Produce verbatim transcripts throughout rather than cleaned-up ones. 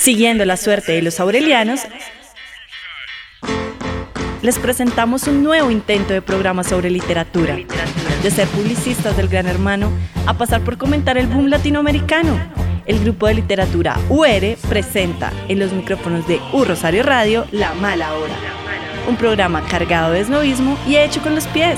Siguiendo la suerte de los aurelianos, les presentamos un nuevo intento de programa sobre literatura. De ser publicistas del Gran Hermano a pasar por comentar el boom latinoamericano. El grupo de literatura U R presenta en los micrófonos de U Rosario Radio La Mala Hora, un programa cargado de esnovismo y hecho con los pies.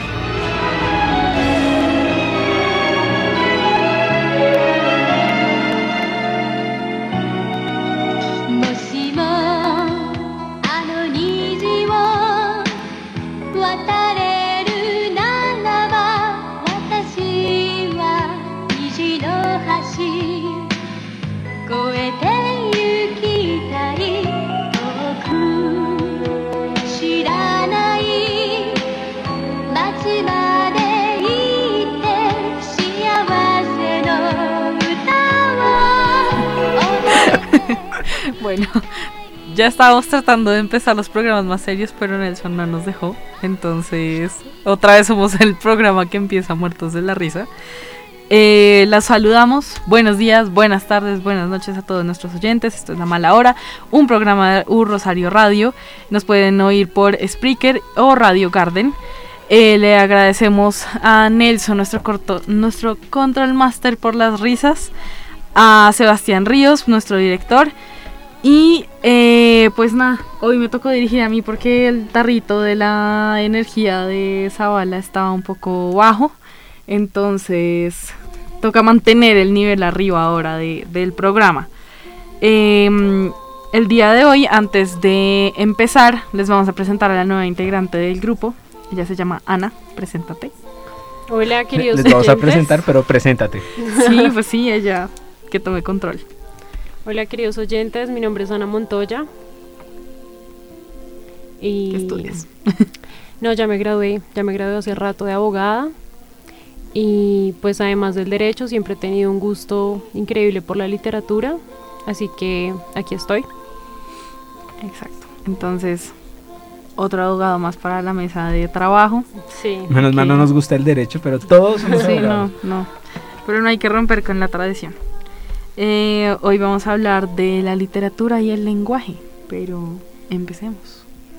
Bueno, ya estábamos tratando de empezar los programas más serios, pero Nelson no nos dejó. Entonces, otra vez somos el programa que empieza muertos de la risa. Eh, las saludamos. Buenos días, buenas tardes, buenas noches a todos nuestros oyentes. Esto es La Mala Hora, un programa de U Rosario Radio. Nos pueden oír por Spreaker o Radio Garden. Eh, le agradecemos a Nelson, nuestro, corto, nuestro Control Master, por las risas. A Sebastián Ríos, nuestro director. Y eh, pues nada, hoy me tocó dirigir a mí porque el tarrito de la energía de Zavala estaba un poco bajo. Entonces toca mantener el nivel arriba ahora de, del programa. Eh, el día de hoy, antes de empezar, les vamos a presentar a la nueva integrante del grupo. Ella se llama Ana, preséntate. Hola, queridos Les vamos oyentes. a presentar, pero preséntate. Sí, pues sí, ella que tome control. Hola, queridos oyentes, mi nombre es Ana Montoya. Y ¿Qué estudias? No, ya me gradué, ya me gradué hace rato de abogada. Y pues además del derecho, siempre he tenido un gusto increíble por la literatura. Así que aquí estoy. Exacto. Entonces, otro abogado más para la mesa de trabajo. Sí. Menos que... mal no nos gusta el derecho, pero todos somos sí, abogados. no, no. Pero no hay que romper con la tradición. Eh, hoy vamos a hablar de la literatura y el lenguaje, pero empecemos.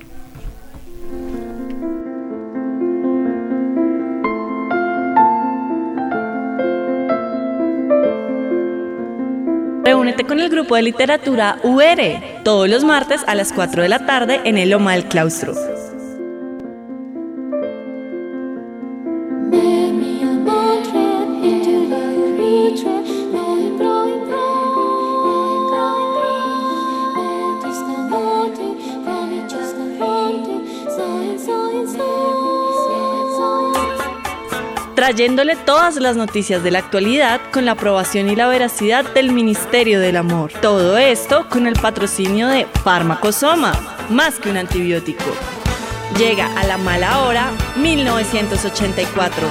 Reúnete con el grupo de literatura U R todos los martes a las cuatro de la tarde en el Loma del Claustro. Trayéndole todas las noticias de la actualidad con la aprobación y la veracidad del Ministerio del Amor. Todo esto con el patrocinio de Fármacosoma, más que un antibiótico. Llega a La Mala Hora mil novecientos ochenta y cuatro.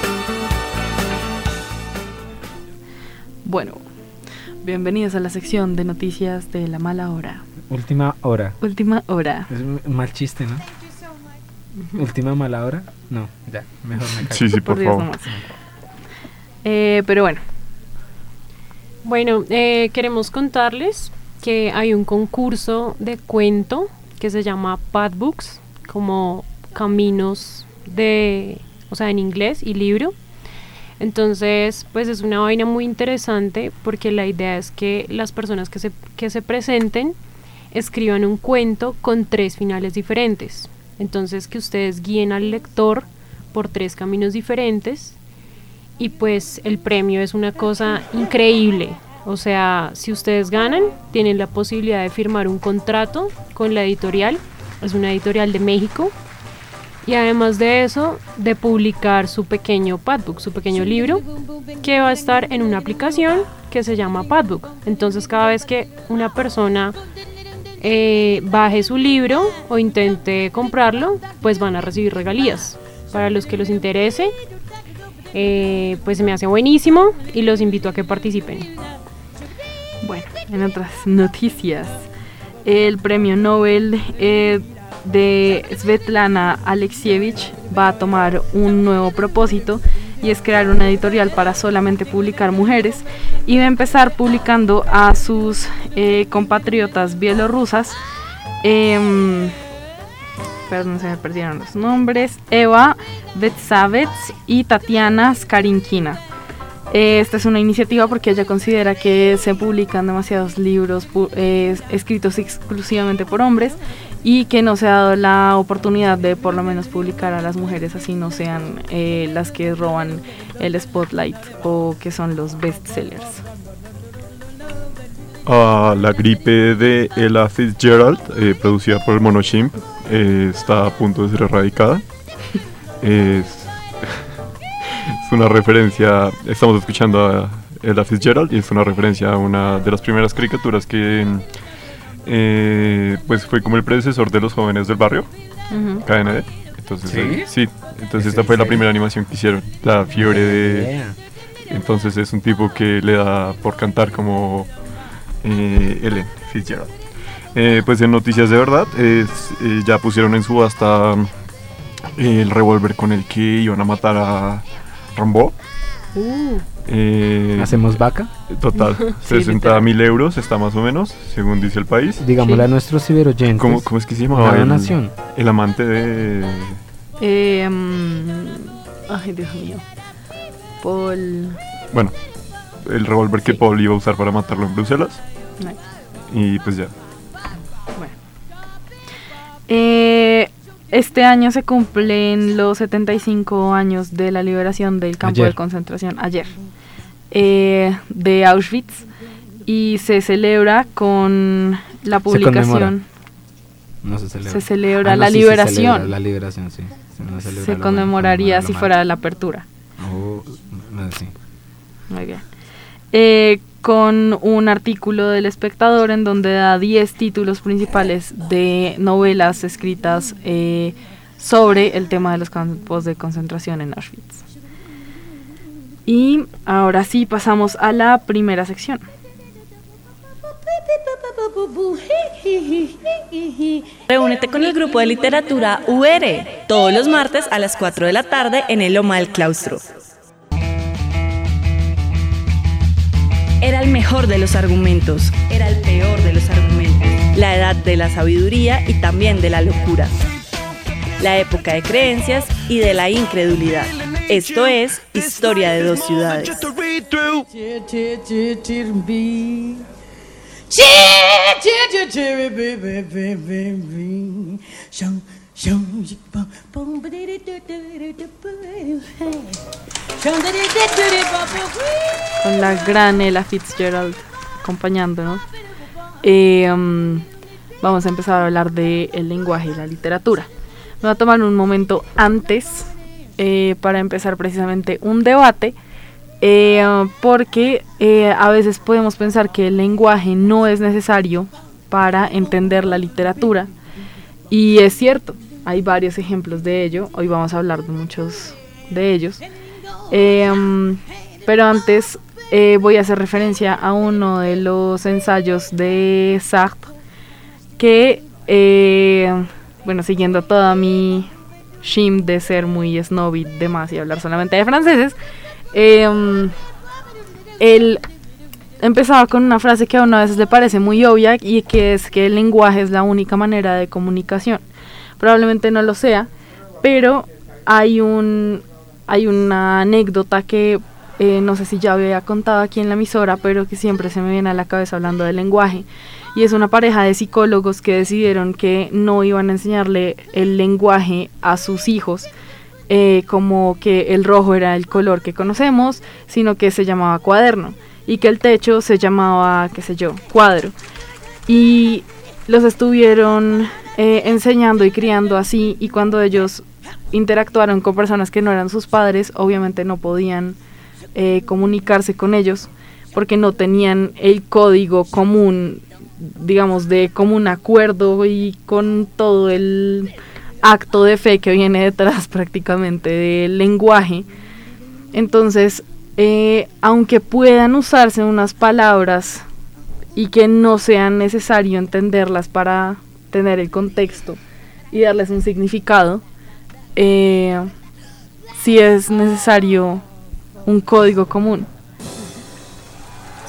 Bueno, bienvenidos a la sección de noticias de La Mala Hora. Última hora. Última hora. Es un mal chiste, ¿no? Última mala hora. No, ya, mejor me callo. Sí, sí, por, por favor. Eh, pero bueno. Bueno, eh, queremos contarles que hay un concurso de cuento que se llama Pathbooks, como caminos de, o sea, en inglés y libro. Entonces, pues es una vaina muy interesante porque la idea es que las personas que se, que se presenten escriban un cuento con tres finales diferentes. Entonces, que ustedes guíen al lector por tres caminos diferentes y pues el premio es una cosa increíble. O sea, si ustedes ganan, tienen la posibilidad de firmar un contrato con la editorial, es una editorial de México, y además de eso, de publicar su pequeño Pathbook, su pequeño libro, que va a estar en una aplicación que se llama Pathbook. Entonces, cada vez que una persona Eh, baje su libro o intente comprarlo, pues van a recibir regalías. Para los que los interese, eh, pues se me hace buenísimo y los invito a que participen. Bueno, en otras noticias, el premio Nobel eh, de Svetlana Alexievich va a tomar un nuevo propósito y es crear una editorial para solamente publicar mujeres. y va a empezar publicando a sus eh, compatriotas bielorrusas, eh, perdón, se me perdieron los nombres, Eva Betsavets y Tatiana Skarinkina. Eh, esta es una iniciativa porque ella considera que se publican demasiados libros pu- eh, escritos exclusivamente por hombres y que no se ha dado la oportunidad de por lo menos publicar a las mujeres, así no sean eh, las que roban el spotlight o que son los bestsellers. Uh, la gripe de Ella Fitzgerald, eh, producida por el mono Chimp, eh, está a punto de ser erradicada. es, es una referencia, estamos escuchando a Ella Fitzgerald y es una referencia a una de las primeras caricaturas que eh, pues fue como el predecesor de los jóvenes del barrio, uh-huh. K N D. Entonces, ¿Sí? eh, sí, entonces esta fue la primera animación que hicieron, la fiebre de... Yeah. Entonces es un tipo que le da por cantar como eh, Ellen Fitzgerald. Eh, pues en noticias de verdad, es, eh, ya pusieron en subasta eh, el revólver con el que iban a matar a Rambo. Uh. Eh, ¿Hacemos vaca? Total, Sí, sesenta mil euros está más o menos, según dice el país. Digámosle Sí. a nuestros ciberoyentes. ¿Cómo, cómo es que se llamaba? Una El, donación. el amante de... Eh, um, ay, Dios mío. Paul... Bueno, el revólver que Sí. Paul iba a usar para matarlo en Bruselas. No. Y pues ya. Bueno. Eh, este año se cumplen los setenta y cinco años de la liberación del campo Ayer. de concentración, ayer, eh, de Auschwitz, y se celebra con la publicación. No se celebra. Se celebra Ah, no, la sí, se liberación. celebra la liberación, sí. Se, no celebra Se lo- conmemoraría lo si malo. fuera la apertura. Oh, no, sí. Muy bien. Eh, con un artículo del Espectador en donde da diez títulos principales de novelas escritas eh, sobre el tema de los campos de concentración en Auschwitz. Y ahora sí pasamos a la primera sección. Reúnete con el grupo de literatura U R todos los martes a las cuatro de la tarde en el Loma del Claustro. Era el mejor de los argumentos, era el peor de los argumentos, la edad de la sabiduría y también de la locura, la época de creencias y de la incredulidad. Esto es Historia de dos ciudades. Con la gran Ella Fitzgerald acompañándonos. Eh, um, vamos a empezar a hablar del lenguaje y la literatura. Me voy a tomar un momento antes eh, para empezar precisamente un debate, eh, porque eh, a veces podemos pensar que el lenguaje no es necesario para entender la literatura, y es cierto, hay varios ejemplos de ello. Hoy vamos a hablar de muchos de ellos. Eh, um, pero antes eh, voy a hacer referencia a uno de los ensayos de Sartre que, eh, bueno, siguiendo toda mi shim de ser muy snob y demás y hablar solamente de franceses, eh, um, él empezaba con una frase que a uno a veces le parece muy obvia, y que es que el lenguaje es la única manera de comunicación. Probablemente no lo sea, pero hay un hay una anécdota que eh, no sé si ya había contado aquí en la emisora, pero que siempre se me viene a la cabeza hablando del lenguaje, y es una pareja de psicólogos que decidieron que no iban a enseñarle el lenguaje a sus hijos, eh, como que el rojo era el color que conocemos, sino que se llamaba cuaderno, y que el techo se llamaba, qué sé yo, cuadro, y los estuvieron eh, enseñando y criando así, y cuando ellos interactuaron con personas que no eran sus padres, obviamente no podían eh, comunicarse con ellos porque no tenían el código común, digamos, de común acuerdo y con todo el acto de fe que viene detrás prácticamente del lenguaje. Entonces, eh, aunque puedan usarse unas palabras y que no sea necesario entenderlas para tener el contexto y darles un significado, Eh, sí es necesario un código común.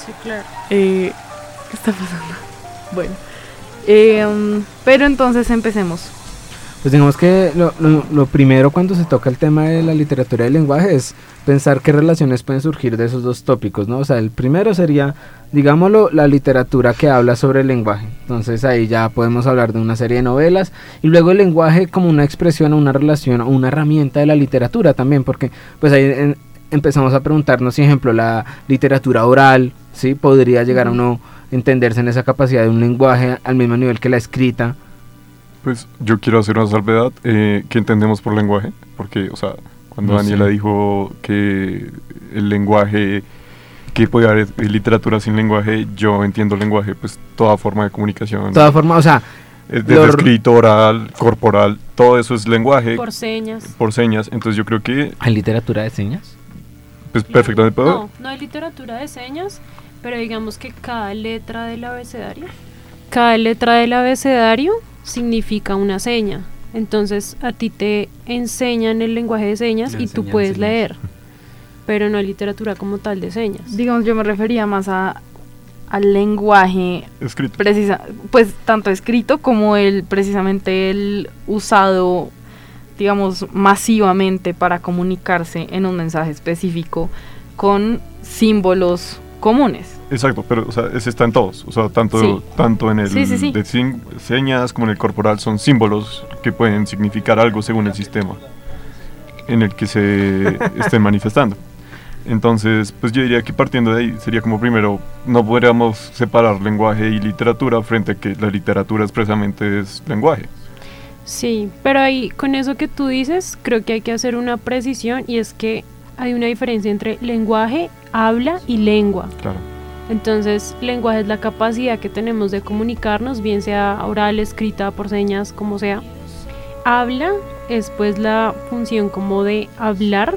Sí, claro. Eh, ¿Qué está pasando? Bueno, eh, um, pero entonces empecemos. Pues digamos que lo, lo, lo primero cuando se toca el tema de la literatura y el lenguaje es pensar qué relaciones pueden surgir de esos dos tópicos, ¿no? O sea, el primero sería, digámoslo, la literatura que habla sobre el lenguaje. Entonces ahí ya podemos hablar de una serie de novelas y luego el lenguaje como una expresión o una relación o una herramienta de la literatura también, porque pues ahí en, empezamos a preguntarnos si, ejemplo, la literatura oral, ¿sí? Podría llegar a uno entenderse en esa capacidad de un lenguaje al mismo nivel que la escrita. Pues yo quiero hacer una salvedad. Eh, ¿Qué entendemos por lenguaje? Porque, o sea, cuando No Daniela sé. dijo que el lenguaje, que puede haber literatura sin lenguaje, yo entiendo el lenguaje, pues toda forma de comunicación. De todas formas, o sea, eh, desde lo- escrito, oral, corporal, todo eso es lenguaje Por señas. por señas. Entonces yo creo que, ¿hay literatura de señas? pues perfectamente puedo. No, no hay literatura de señas, pero digamos que cada letra del abecedario, cada letra del abecedario significa una seña. Entonces a ti te enseñan el lenguaje de señas Le y tú enseñan puedes señas. leer, pero no hay literatura como tal de señas. Digamos, yo me refería más a al lenguaje Escrito. precisa, pues tanto escrito como el precisamente el usado, digamos, masivamente para comunicarse en un mensaje específico con símbolos comunes. Exacto, pero o sea, ese está en todos, o sea, tanto, Sí. tanto en el Sí, sí, sí. de sin- señas como en el corporal son símbolos que pueden significar algo según el sistema en el que se estén manifestando. Entonces, pues yo diría que partiendo de ahí sería como primero, no podríamos separar lenguaje y literatura frente a que la literatura expresamente es lenguaje. Sí, pero ahí con eso que tú dices, creo que hay que hacer una precisión y es que hay una diferencia entre lenguaje, habla y lengua. Claro. Entonces, lenguaje es la capacidad que tenemos de comunicarnos, bien sea oral, escrita, por señas, como sea. Habla es pues la función como de hablar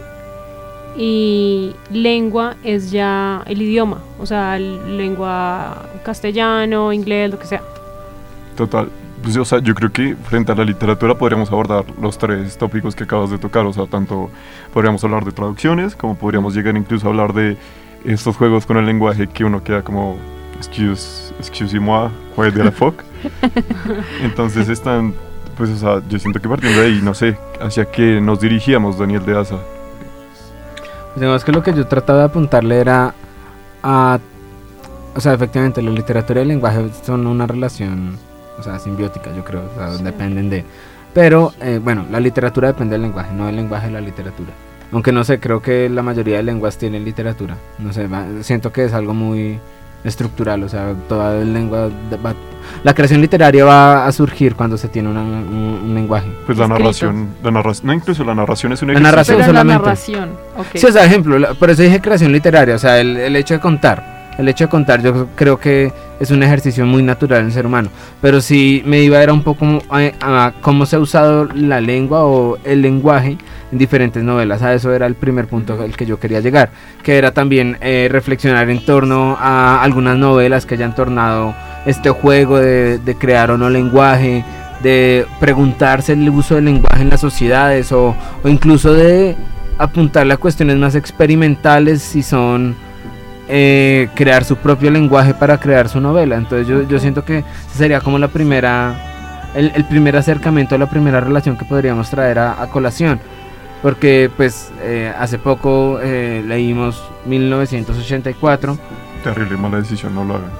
y lengua es ya el idioma, o sea, el- lengua castellano, inglés, lo que sea. Total. Pues, o sea, yo creo que frente a la literatura podríamos abordar los tres tópicos que acabas de tocar, o sea, tanto podríamos hablar de traducciones, como podríamos llegar incluso a hablar de estos juegos con el lenguaje que uno queda como, excuse, excusez-moi, what de la fuck. Entonces están, pues, o sea, yo siento que partiendo de ahí, no sé, hacia qué nos dirigíamos, Daniel de Asa. Pues digamos que lo que yo trataba de apuntarle era a, o sea, efectivamente la literatura y el lenguaje son una relación, o sea, simbiótica, yo creo, o sea, Sí. dependen de, pero eh, bueno, la literatura depende del lenguaje, no del lenguaje de la literatura. Aunque no sé, creo que la mayoría de lenguas tienen literatura, no sé, va- siento que es algo muy estructural, o sea, toda la lengua, va- la creación literaria va a surgir cuando se tiene una- un, un lenguaje. Pues la Escrito. narración, la narración, no, incluso la narración es un La ejercicio. narración Pero la solamente. narración, ok. Sí, o sea, ejemplo, la- por eso dije creación literaria, o sea, el, el hecho de contar. El hecho de contar yo creo que es un ejercicio muy natural en el ser humano. Pero si me iba era un poco a, a cómo se ha usado la lengua o el lenguaje en diferentes novelas. A eso era el primer punto al que yo quería llegar. Que era también eh, reflexionar en torno a algunas novelas que hayan tornado este juego de, de crear o no lenguaje, de preguntarse el uso del lenguaje en las sociedades o, o incluso de apuntarle a cuestiones más experimentales si son eh, crear su propio lenguaje para crear su novela. Entonces yo, yo siento que esa sería como la primera el, el primer acercamiento, la primera relación que podríamos traer a, a colación, porque pues eh, hace poco eh, leímos mil novecientos ochenta y cuatro, Terrible, mala decisión, no lo hagan.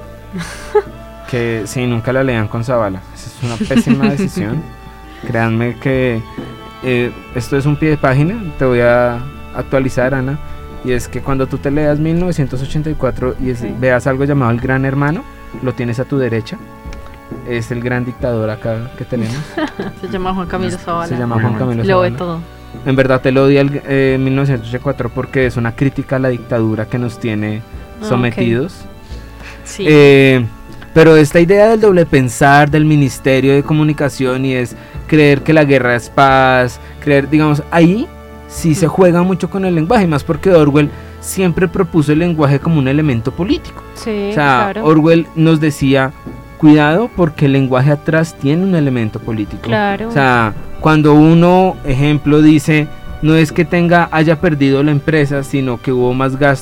que si nunca la lean con Zavala, esa es una pésima decisión. Créanme que eh, esto es un pie de página, te voy a actualizar, Ana, y es que cuando tú te leas mil novecientos ochenta y cuatro y es- Ok. veas algo llamado El Gran Hermano, lo tienes a tu derecha, es el gran dictador acá que tenemos, Se llama Juan Camilo Zavala. se llama Juan Camilo Lo ve Zavala. todo. En verdad te lo di el eh, mil novecientos ochenta y cuatro porque es una crítica a la dictadura que nos tiene Ah, sometidos. Sí. Eh, pero esta idea del doble pensar del Ministerio de Comunicación y es creer que la guerra es paz, creer, digamos, ahí sí se juega mucho con el lenguaje, más porque Orwell siempre propuso el lenguaje como un elemento político. Sí, O sea, claro. Orwell nos decía, cuidado porque el lenguaje atrás tiene un elemento político. Claro. O sea, cuando uno, ejemplo, dice, no es que tenga haya perdido la empresa, sino que hubo más gastos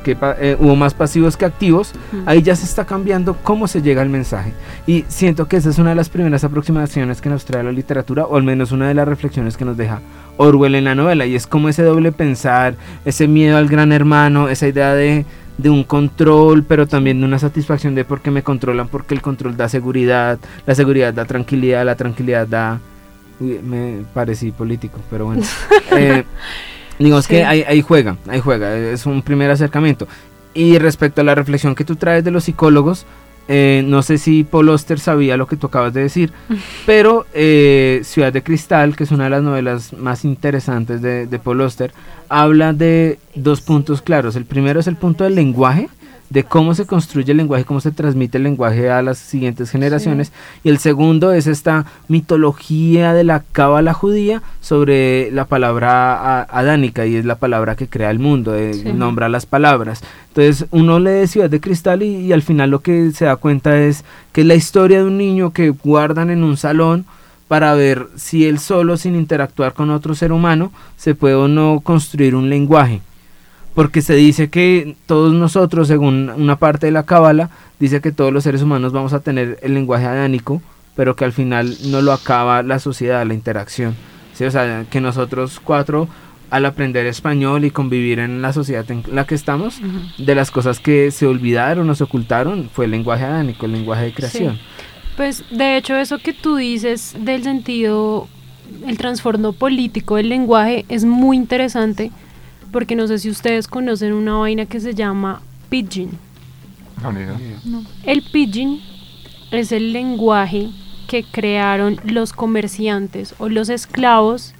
que eh, hubo más pasivos que activos, Mm. ahí ya se está cambiando cómo se llega al mensaje. Y siento que esa es una de las primeras aproximaciones que nos trae la literatura, o al menos una de las reflexiones que nos deja Orwell en la novela, y es como ese doble pensar, ese miedo al gran hermano, esa idea de, de un control, pero también de una satisfacción de por qué me controlan, porque el control da seguridad, la seguridad da tranquilidad, la tranquilidad da... Uy, me parecí político, pero bueno. eh, digamos Sí. que ahí, ahí juega, ahí juega, es un primer acercamiento. Y respecto a la reflexión que tú traes de los psicólogos, eh, no sé si Paul Auster sabía lo que tú acabas de decir, pero eh, Ciudad de Cristal, que es una de las novelas más interesantes de, de Paul Auster, habla de dos puntos claros. El primero es el punto del lenguaje, de cómo se construye el lenguaje, cómo se transmite el lenguaje a las siguientes generaciones, sí. Y el segundo es esta mitología de la cábala judía sobre la palabra a, adánica, y es la palabra que crea el mundo, eh, sí. Nombra las palabras. Entonces uno lee Ciudad de Cristal y, y al final lo que se da cuenta es que es la historia de un niño que guardan en un salón para ver si él solo, sin interactuar con otro ser humano, se puede o no construir un lenguaje. Porque se dice que todos nosotros, según una parte de la cábala, dice que todos los seres humanos vamos a tener el lenguaje adánico, pero que al final no lo acaba la sociedad, la interacción. ¿Sí? O sea, que nosotros cuatro, al aprender español y convivir en la sociedad en la que estamos, uh-huh. de las cosas que se olvidaron o se ocultaron fue el lenguaje adánico, el lenguaje de creación. Sí. Pues de hecho eso que tú dices del sentido, el trasfondo político del lenguaje es muy interesante, porque no sé si ustedes conocen una vaina que se llama pidgin. No, ni idea. No. El pidgin es el lenguaje que crearon los comerciantes o los esclavos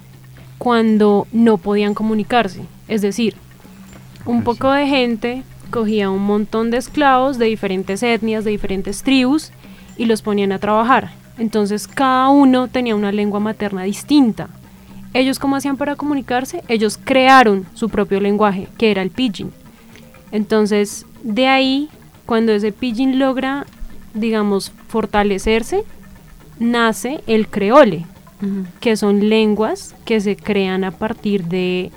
cuando no podían comunicarse. Es decir, un poco de gente cogía un montón de esclavos de diferentes etnias, de diferentes tribus, y los ponían a trabajar. Entonces cada uno tenía una lengua materna distinta. Ellos, ¿cómo hacían para comunicarse? Ellos crearon su propio lenguaje, que era el pidgin. Entonces, de ahí, cuando ese pidgin logra, digamos, fortalecerse, nace el creole, uh-huh. que son lenguas que se crean a partir de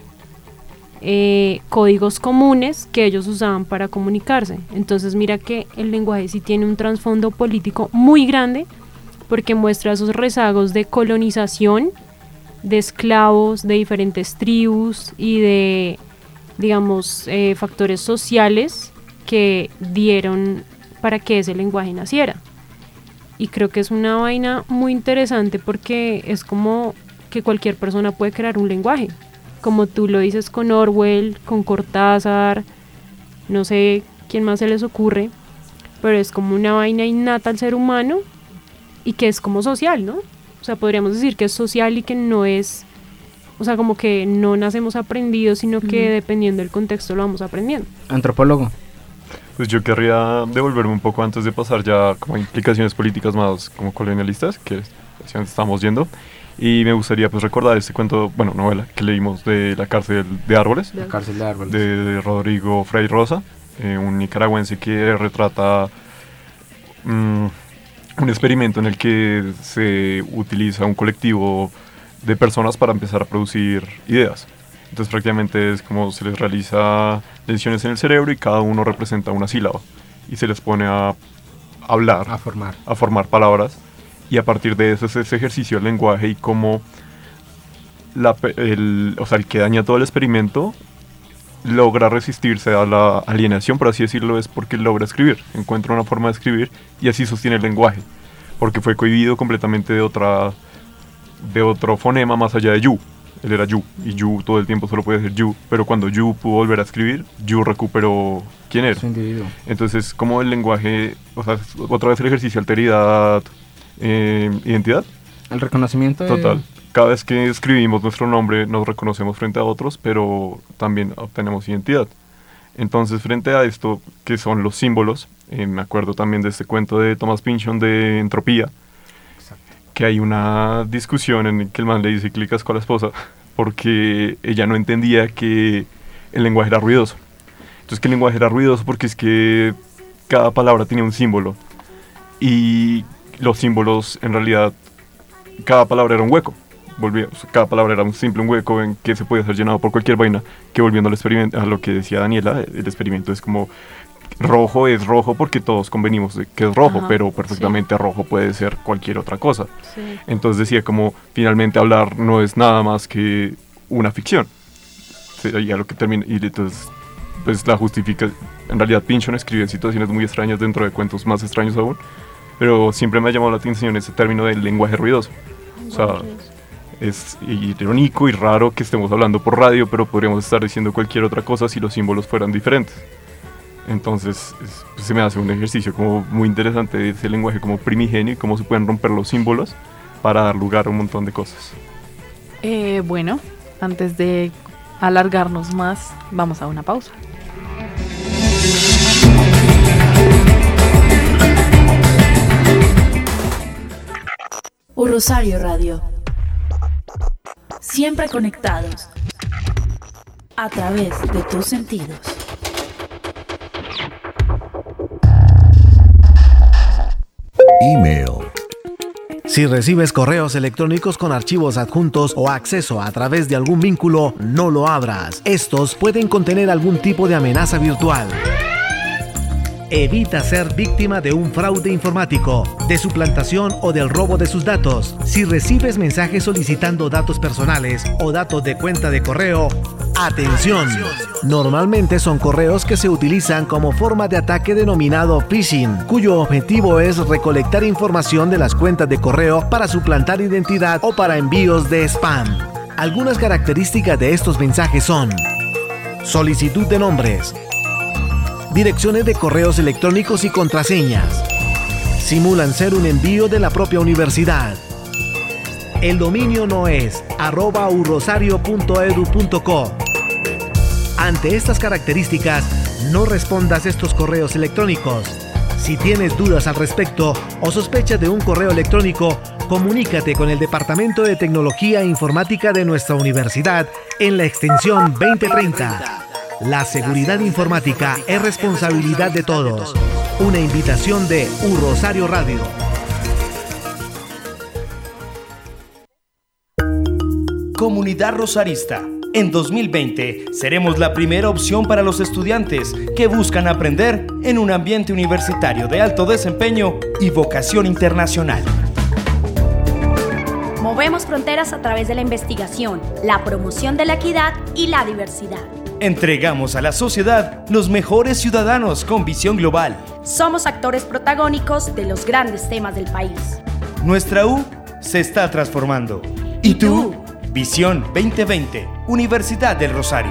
eh, códigos comunes que ellos usaban para comunicarse. Entonces, mira que el lenguaje sí tiene un trasfondo político muy grande, porque muestra esos rezagos de colonización, de esclavos, de diferentes tribus y de, digamos, eh, factores sociales que dieron para que ese lenguaje naciera. Y creo que es una vaina muy interesante porque es como que cualquier persona puede crear un lenguaje, como tú lo dices con Orwell, con Cortázar, no sé quién más se les ocurre, pero es como una vaina innata al ser humano y que es como social, ¿no? O sea, podríamos decir que es social y que no es, o sea, como que no nacemos aprendidos, sino que uh-huh. dependiendo del contexto lo vamos aprendiendo. Antropólogo. Pues yo querría devolverme un poco antes de pasar ya como a implicaciones políticas más como colonialistas, que es hacia donde estamos yendo. Y me gustaría pues recordar este cuento, bueno, novela que leímos de La cárcel de árboles. La cárcel de árboles. De, de Rodrigo Frei Rosa, eh, un nicaragüense que retrata... Mmm, un experimento en el que se utiliza un colectivo de personas para empezar a producir ideas. Entonces prácticamente es como se les realiza lesiones en el cerebro y cada uno representa una sílaba y se les pone a hablar, a formar, a formar palabras, y a partir de eso es ese ejercicio del lenguaje y cómo la, el, o sea, el que daña todo el experimento logra resistirse a la alienación, por así decirlo, es porque logra escribir, encuentra una forma de escribir y así sostiene el lenguaje, porque fue cohibido completamente de otra de otro fonema más allá de yu. Él era yu, y yu todo el tiempo solo puede ser yu, pero cuando yu pudo volver a escribir, yu recuperó quién era. Entonces, como el lenguaje, o sea, otra vez el ejercicio, alteridad, eh, identidad. El reconocimiento. Total. De... Cada vez que escribimos nuestro nombre nos reconocemos frente a otros, pero también obtenemos identidad. Entonces, frente a esto, que son los símbolos, eh, me acuerdo también de este cuento de Thomas Pynchon de Entropía, exacto, que hay una discusión en que el man le dice clic asco a la esposa, porque ella no entendía que el lenguaje era ruidoso. Entonces, que el lenguaje era ruidoso porque es que cada palabra tenía un símbolo, y los símbolos, en realidad, cada palabra era un hueco. volvía, o sea, cada palabra era un simple un hueco en que se podía ser llenado por cualquier vaina, que volviendo al experimento, a lo que decía Daniela, el experimento es como rojo es rojo porque todos convenimos de que es rojo, Ajá, pero perfectamente sí. rojo puede ser cualquier otra cosa. Sí. Entonces decía como finalmente hablar no es nada más que una ficción. Sería lo que termina, y entonces pues la justifica. En realidad Pynchon escribe situaciones muy extrañas dentro de cuentos más extraños aún, pero siempre me ha llamado la atención ese término del lenguaje ruidoso. O sea, es irónico y raro que estemos hablando por radio, pero podríamos estar diciendo cualquier otra cosa si los símbolos fueran diferentes. Entonces es, pues, se me hace un ejercicio como muy interesante de ese lenguaje como primigenio y cómo se pueden romper los símbolos para dar lugar a un montón de cosas. Eh, bueno, antes de alargarnos más, vamos a una pausa. Un Rosario Radio. Siempre conectados a través de tus sentidos. Email. Si recibes correos electrónicos con archivos adjuntos o acceso a través de algún vínculo, no lo abras. Estos pueden contener algún tipo de amenaza virtual. Evita ser víctima de un fraude informático, de suplantación o del robo de sus datos. Si recibes mensajes solicitando datos personales o datos de cuenta de correo, ¡atención! Normalmente son correos que se utilizan como forma de ataque denominado phishing, cuyo objetivo es recolectar información de las cuentas de correo para suplantar identidad o para envíos de spam. Algunas características de estos mensajes son: solicitud de nombres, direcciones de correos electrónicos y contraseñas. Simulan ser un envío de la propia universidad. El dominio no es arroba urosario punto edu punto co. Ante estas características, no respondas estos correos electrónicos. Si tienes dudas al respecto o sospechas de un correo electrónico, comunícate con el Departamento de Tecnología e Informática de nuestra universidad en la extensión veinte treinta. La seguridad informática es responsabilidad de todos. Una invitación de Un Rosario Radio. Comunidad Rosarista. En dos mil veinte seremos la primera opción para los estudiantes que buscan aprender en un ambiente universitario de alto desempeño y vocación internacional. Movemos fronteras a través de la investigación, la promoción de la equidad y la diversidad. Entregamos a la sociedad los mejores ciudadanos con visión global. Somos actores protagónicos de los grandes temas del país. Nuestra U se está transformando. ¿Y tú? Visión veinte veinte, Universidad del Rosario.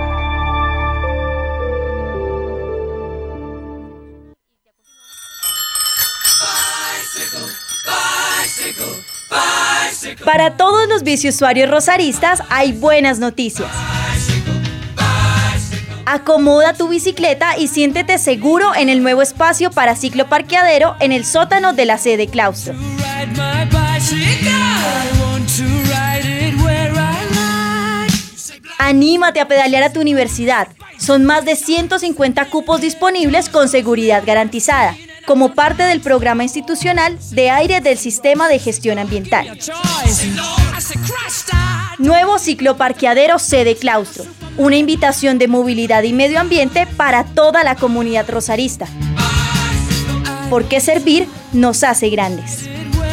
Para todos los biciusuarios rosaristas hay buenas noticias. Acomoda tu bicicleta y siéntete seguro en el nuevo espacio para cicloparqueadero en el sótano de la sede claustro. Anímate a pedalear a tu universidad. Son más de ciento cincuenta cupos disponibles con seguridad garantizada, como parte del programa institucional de aire del Sistema de Gestión Ambiental. Nuevo cicloparqueadero sede claustro. Una invitación de movilidad y medio ambiente para toda la comunidad rosarista. Porque servir nos hace grandes.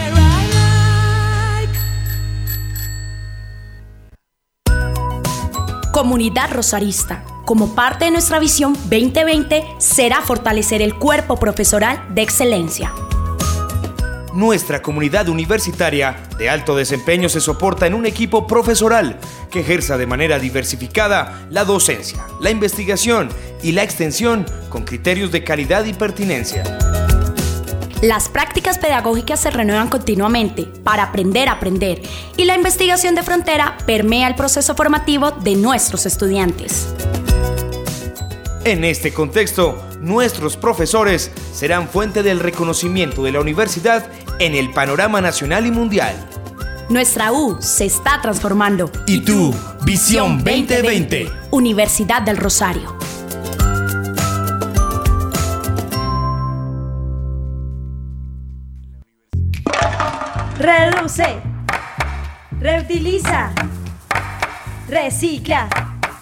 Comunidad Rosarista. Como parte de nuestra visión veinte veinte será fortalecer el cuerpo profesoral de excelencia. Nuestra comunidad universitaria de alto desempeño se soporta en un equipo profesoral que ejerza de manera diversificada la docencia, la investigación y la extensión con criterios de calidad y pertinencia. Las prácticas pedagógicas se renuevan continuamente para aprender a aprender y la investigación de frontera permea el proceso formativo de nuestros estudiantes. En este contexto, nuestros profesores serán fuente del reconocimiento de la universidad en el panorama nacional y mundial. Nuestra U se está transformando. ¿Y tú? Visión veinte veinte. Universidad del Rosario. Reduce. Reutiliza. Recicla.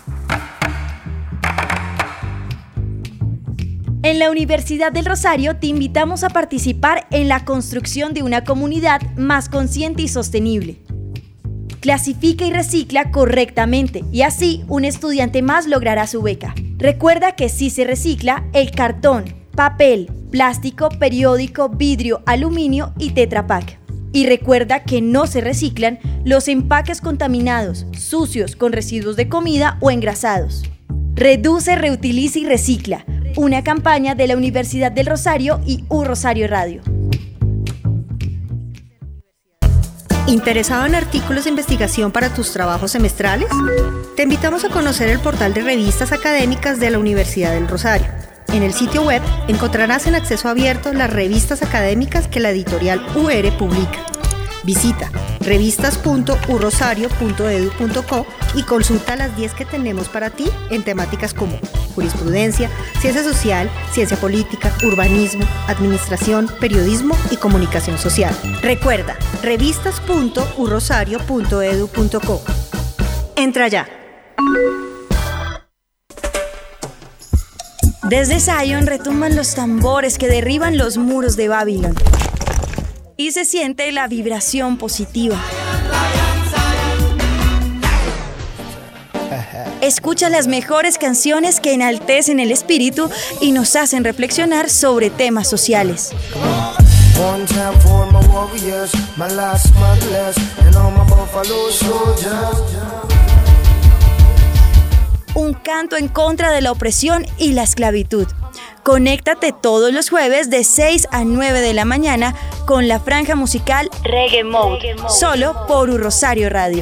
En la Universidad del Rosario te invitamos a participar en la construcción de una comunidad más consciente y sostenible. Clasifica y recicla correctamente y así un estudiante más logrará su beca. Recuerda que si se recicla el cartón, papel, plástico, periódico, vidrio, aluminio y Tetra Pak. Y recuerda que no se reciclan los empaques contaminados, sucios, con residuos de comida o engrasados. Reduce, reutiliza y recicla. Una campaña de la Universidad del Rosario y U Rosario Radio. ¿Interesado en artículos de investigación para tus trabajos semestrales? Te invitamos a conocer el portal de revistas académicas de la Universidad del Rosario. En el sitio web encontrarás en acceso abierto las revistas académicas que la editorial U R publica. Visita revistas punto u rosario punto edu punto co y consulta las diez que tenemos para ti en temáticas como jurisprudencia, ciencia social, ciencia política, urbanismo, administración, periodismo y comunicación social. Recuerda, revistas punto u rosario punto edu punto co. Entra ya. Desde Zion retumban los tambores que derriban los muros de Babilón. Y se siente la vibración positiva. Escucha las mejores canciones que enaltecen el espíritu y nos hacen reflexionar sobre temas sociales. Un canto en contra de la opresión y la esclavitud. Conéctate todos los jueves de seis a nueve de la mañana con la franja musical Reggae Mode, solo por U Rosario Radio.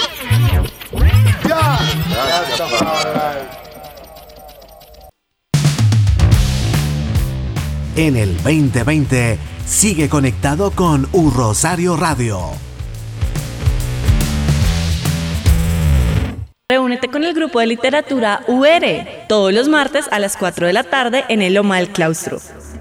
En el veinte veinte, sigue conectado con U Rosario Radio. Reúnete con el grupo de literatura U R todos los martes a las cuatro de la tarde en el Loma del Claustro.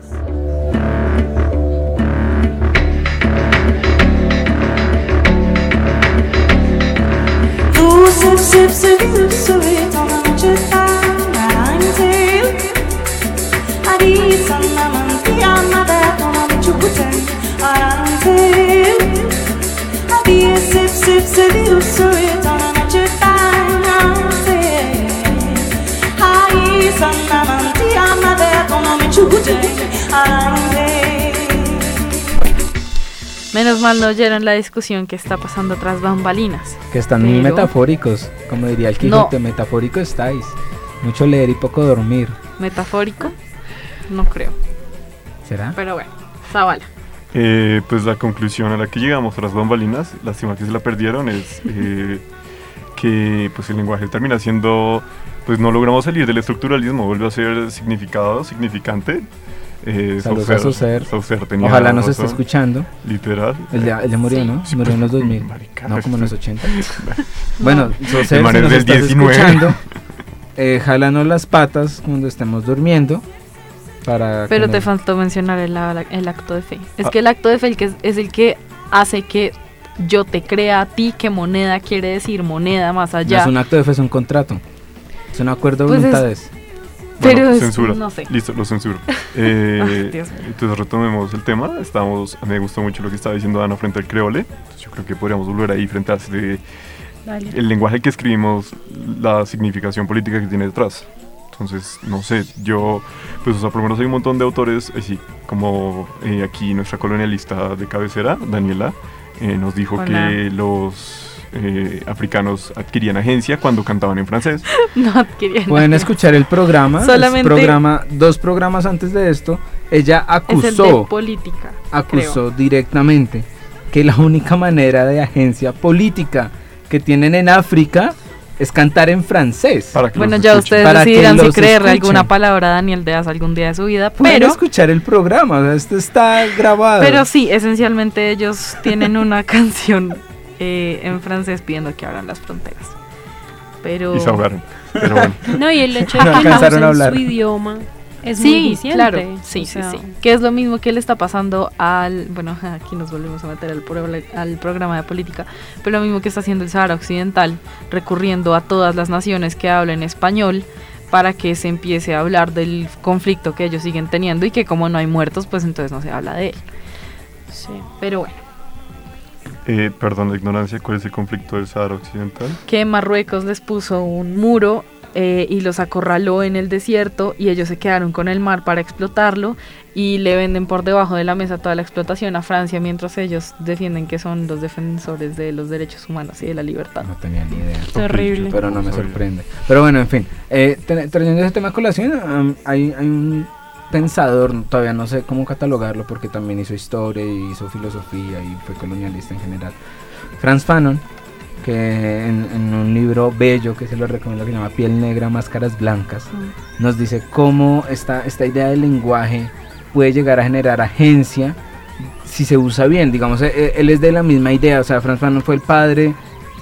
Menos mal no oyeron la discusión que está pasando tras bambalinas. Que están Pero... muy metafóricos, como diría el Quijote, no. Metafórico estáis. Mucho leer y poco dormir. ¿Metafórico? No creo. ¿Será? Pero bueno, Zavala. Eh, pues la conclusión a la que llegamos tras bambalinas, lástima que se la perdieron, es eh, que pues el lenguaje termina siendo, pues no logramos salir del estructuralismo, vuelve a ser significado, significante. Eh, Saludos a Saucer. Saucer tenía Ojalá nos razón, esté escuchando. Literal. Él ya, él ya murió, Sí. ¿no? Sí, Murió en los dos mil. marica, No, como en los sí. ochenta. Bueno, Saucer, El man si es nos del estás diecinueve. escuchando, eh, jálanos las patas cuando estemos durmiendo. Para Pero que te nos- faltó mencionar el, el acto de fe. Es Ah. que el acto de fe el que es, es el que hace que yo te crea a ti que moneda quiere decir moneda más No allá. es un acto de fe, es un contrato. Es un acuerdo de Pues es- voluntades. Pero Bueno, es- censura. no sé. Listo, lo censuro. Eh, Ay, Dios mío. entonces retomemos el tema. Estamos, me gustó mucho lo que estaba diciendo Ana frente al creole. Entonces, yo creo que podríamos volver ahí frente a ese- Dale. el lenguaje que escribimos, la significación política que tiene detrás. Entonces, no sé, yo, pues, o sea, por lo menos hay un montón de autores, así como eh, aquí nuestra colonialista de cabecera, Daniela, eh, nos dijo Hola. que los eh, africanos adquirían agencia cuando cantaban en francés. No adquirían. Pueden escuchar el programa. Solamente- el programa dos programas antes de esto, ella Es el de acusó, política. acusó creo. directamente que la única manera de agencia política que tienen en África es cantar en francés. Para que Bueno, los ya escuchen. ustedes Para que decidirán si los creerle escuchen. alguna palabra a Daniel Deas algún día de su vida, Pueden pero, escuchar el programa, o sea, esto está grabado. pero sí, esencialmente ellos tienen una canción eh, en francés pidiendo que abran las fronteras. Pero Y se ahogaron. Pero bueno. No, y el hecho No de que no alcanzaron usen a hablar. su idioma es sí, muy diciente. Claro, sí, o sea, sí, sí. Que es lo mismo que le está pasando al, bueno, aquí nos volvemos a meter al, pro, al programa de política, pero lo mismo que está haciendo el Sahara Occidental, recurriendo a todas las naciones que hablan español para que se empiece a hablar del conflicto que ellos siguen teniendo y que como no hay muertos, pues entonces no se habla de él. Sí. Pero bueno. Eh, perdón la ignorancia, ¿cuál es el conflicto del Sahara Occidental? Que Marruecos les puso un muro eh, y los acorraló en el desierto y ellos se quedaron con el mar para explotarlo y le venden por debajo de la mesa toda la explotación a Francia mientras ellos defienden que son los defensores de los derechos humanos y de la libertad. No tenía ni idea. Terrible. Pero no me sorprende. Pero bueno, en fin, eh, tra- trayendo ese tema a colación, um, hay, hay un pensador, todavía no sé cómo catalogarlo porque también hizo historia y hizo filosofía y fue colonialista en general, Frantz Fanon, que en, en un libro bello que se lo recomiendo, que se llama Piel Negra, Máscaras Blancas, mm. nos dice cómo esta, esta idea del lenguaje puede llegar a generar agencia si se usa bien. Digamos, él, él es de la misma idea, o sea, Frantz Fanon fue el padre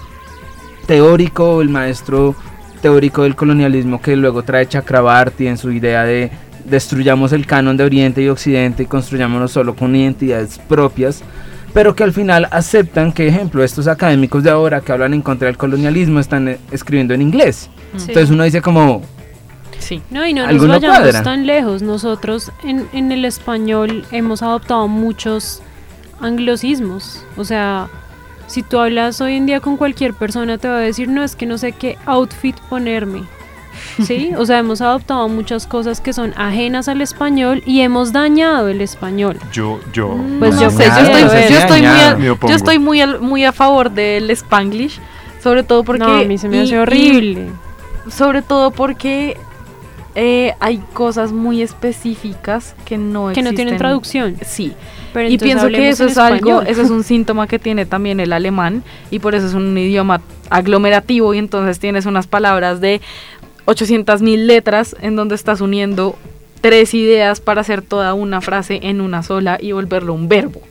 teórico, el maestro teórico del colonialismo que luego trae Chakrabarty en su idea de destruyamos el canon de Oriente y Occidente y construyámonos solo con identidades propias, pero que al final aceptan que, ejemplo, estos académicos de ahora que hablan en contra del colonialismo están eh, escribiendo en inglés. Sí. Entonces uno dice como... Sí. No, y no nos vayamos no tan lejos. Nosotros en, en el español hemos adoptado muchos anglosismos. O sea, si tú hablas hoy en día con cualquier persona te va a decir, no, es que no sé qué outfit ponerme. Sí, o sea, hemos adoptado muchas cosas que son ajenas al español y hemos dañado el español. Yo, yo. Pues no yo sé, yo estoy, yo estoy, muy, a, yo estoy muy, a, muy a favor del Spanglish, sobre todo porque... No, a mí se me y, hace horrible. Sobre todo porque eh, hay cosas muy específicas que no que existen. no tienen traducción. Sí. Pero y pienso que eso es algo, eso es un síntoma que tiene también el alemán y por eso es un idioma aglomerativo y entonces tienes unas palabras de ochocientas mil letras en donde estás uniendo tres ideas para hacer toda una frase en una sola y volverlo un verbo.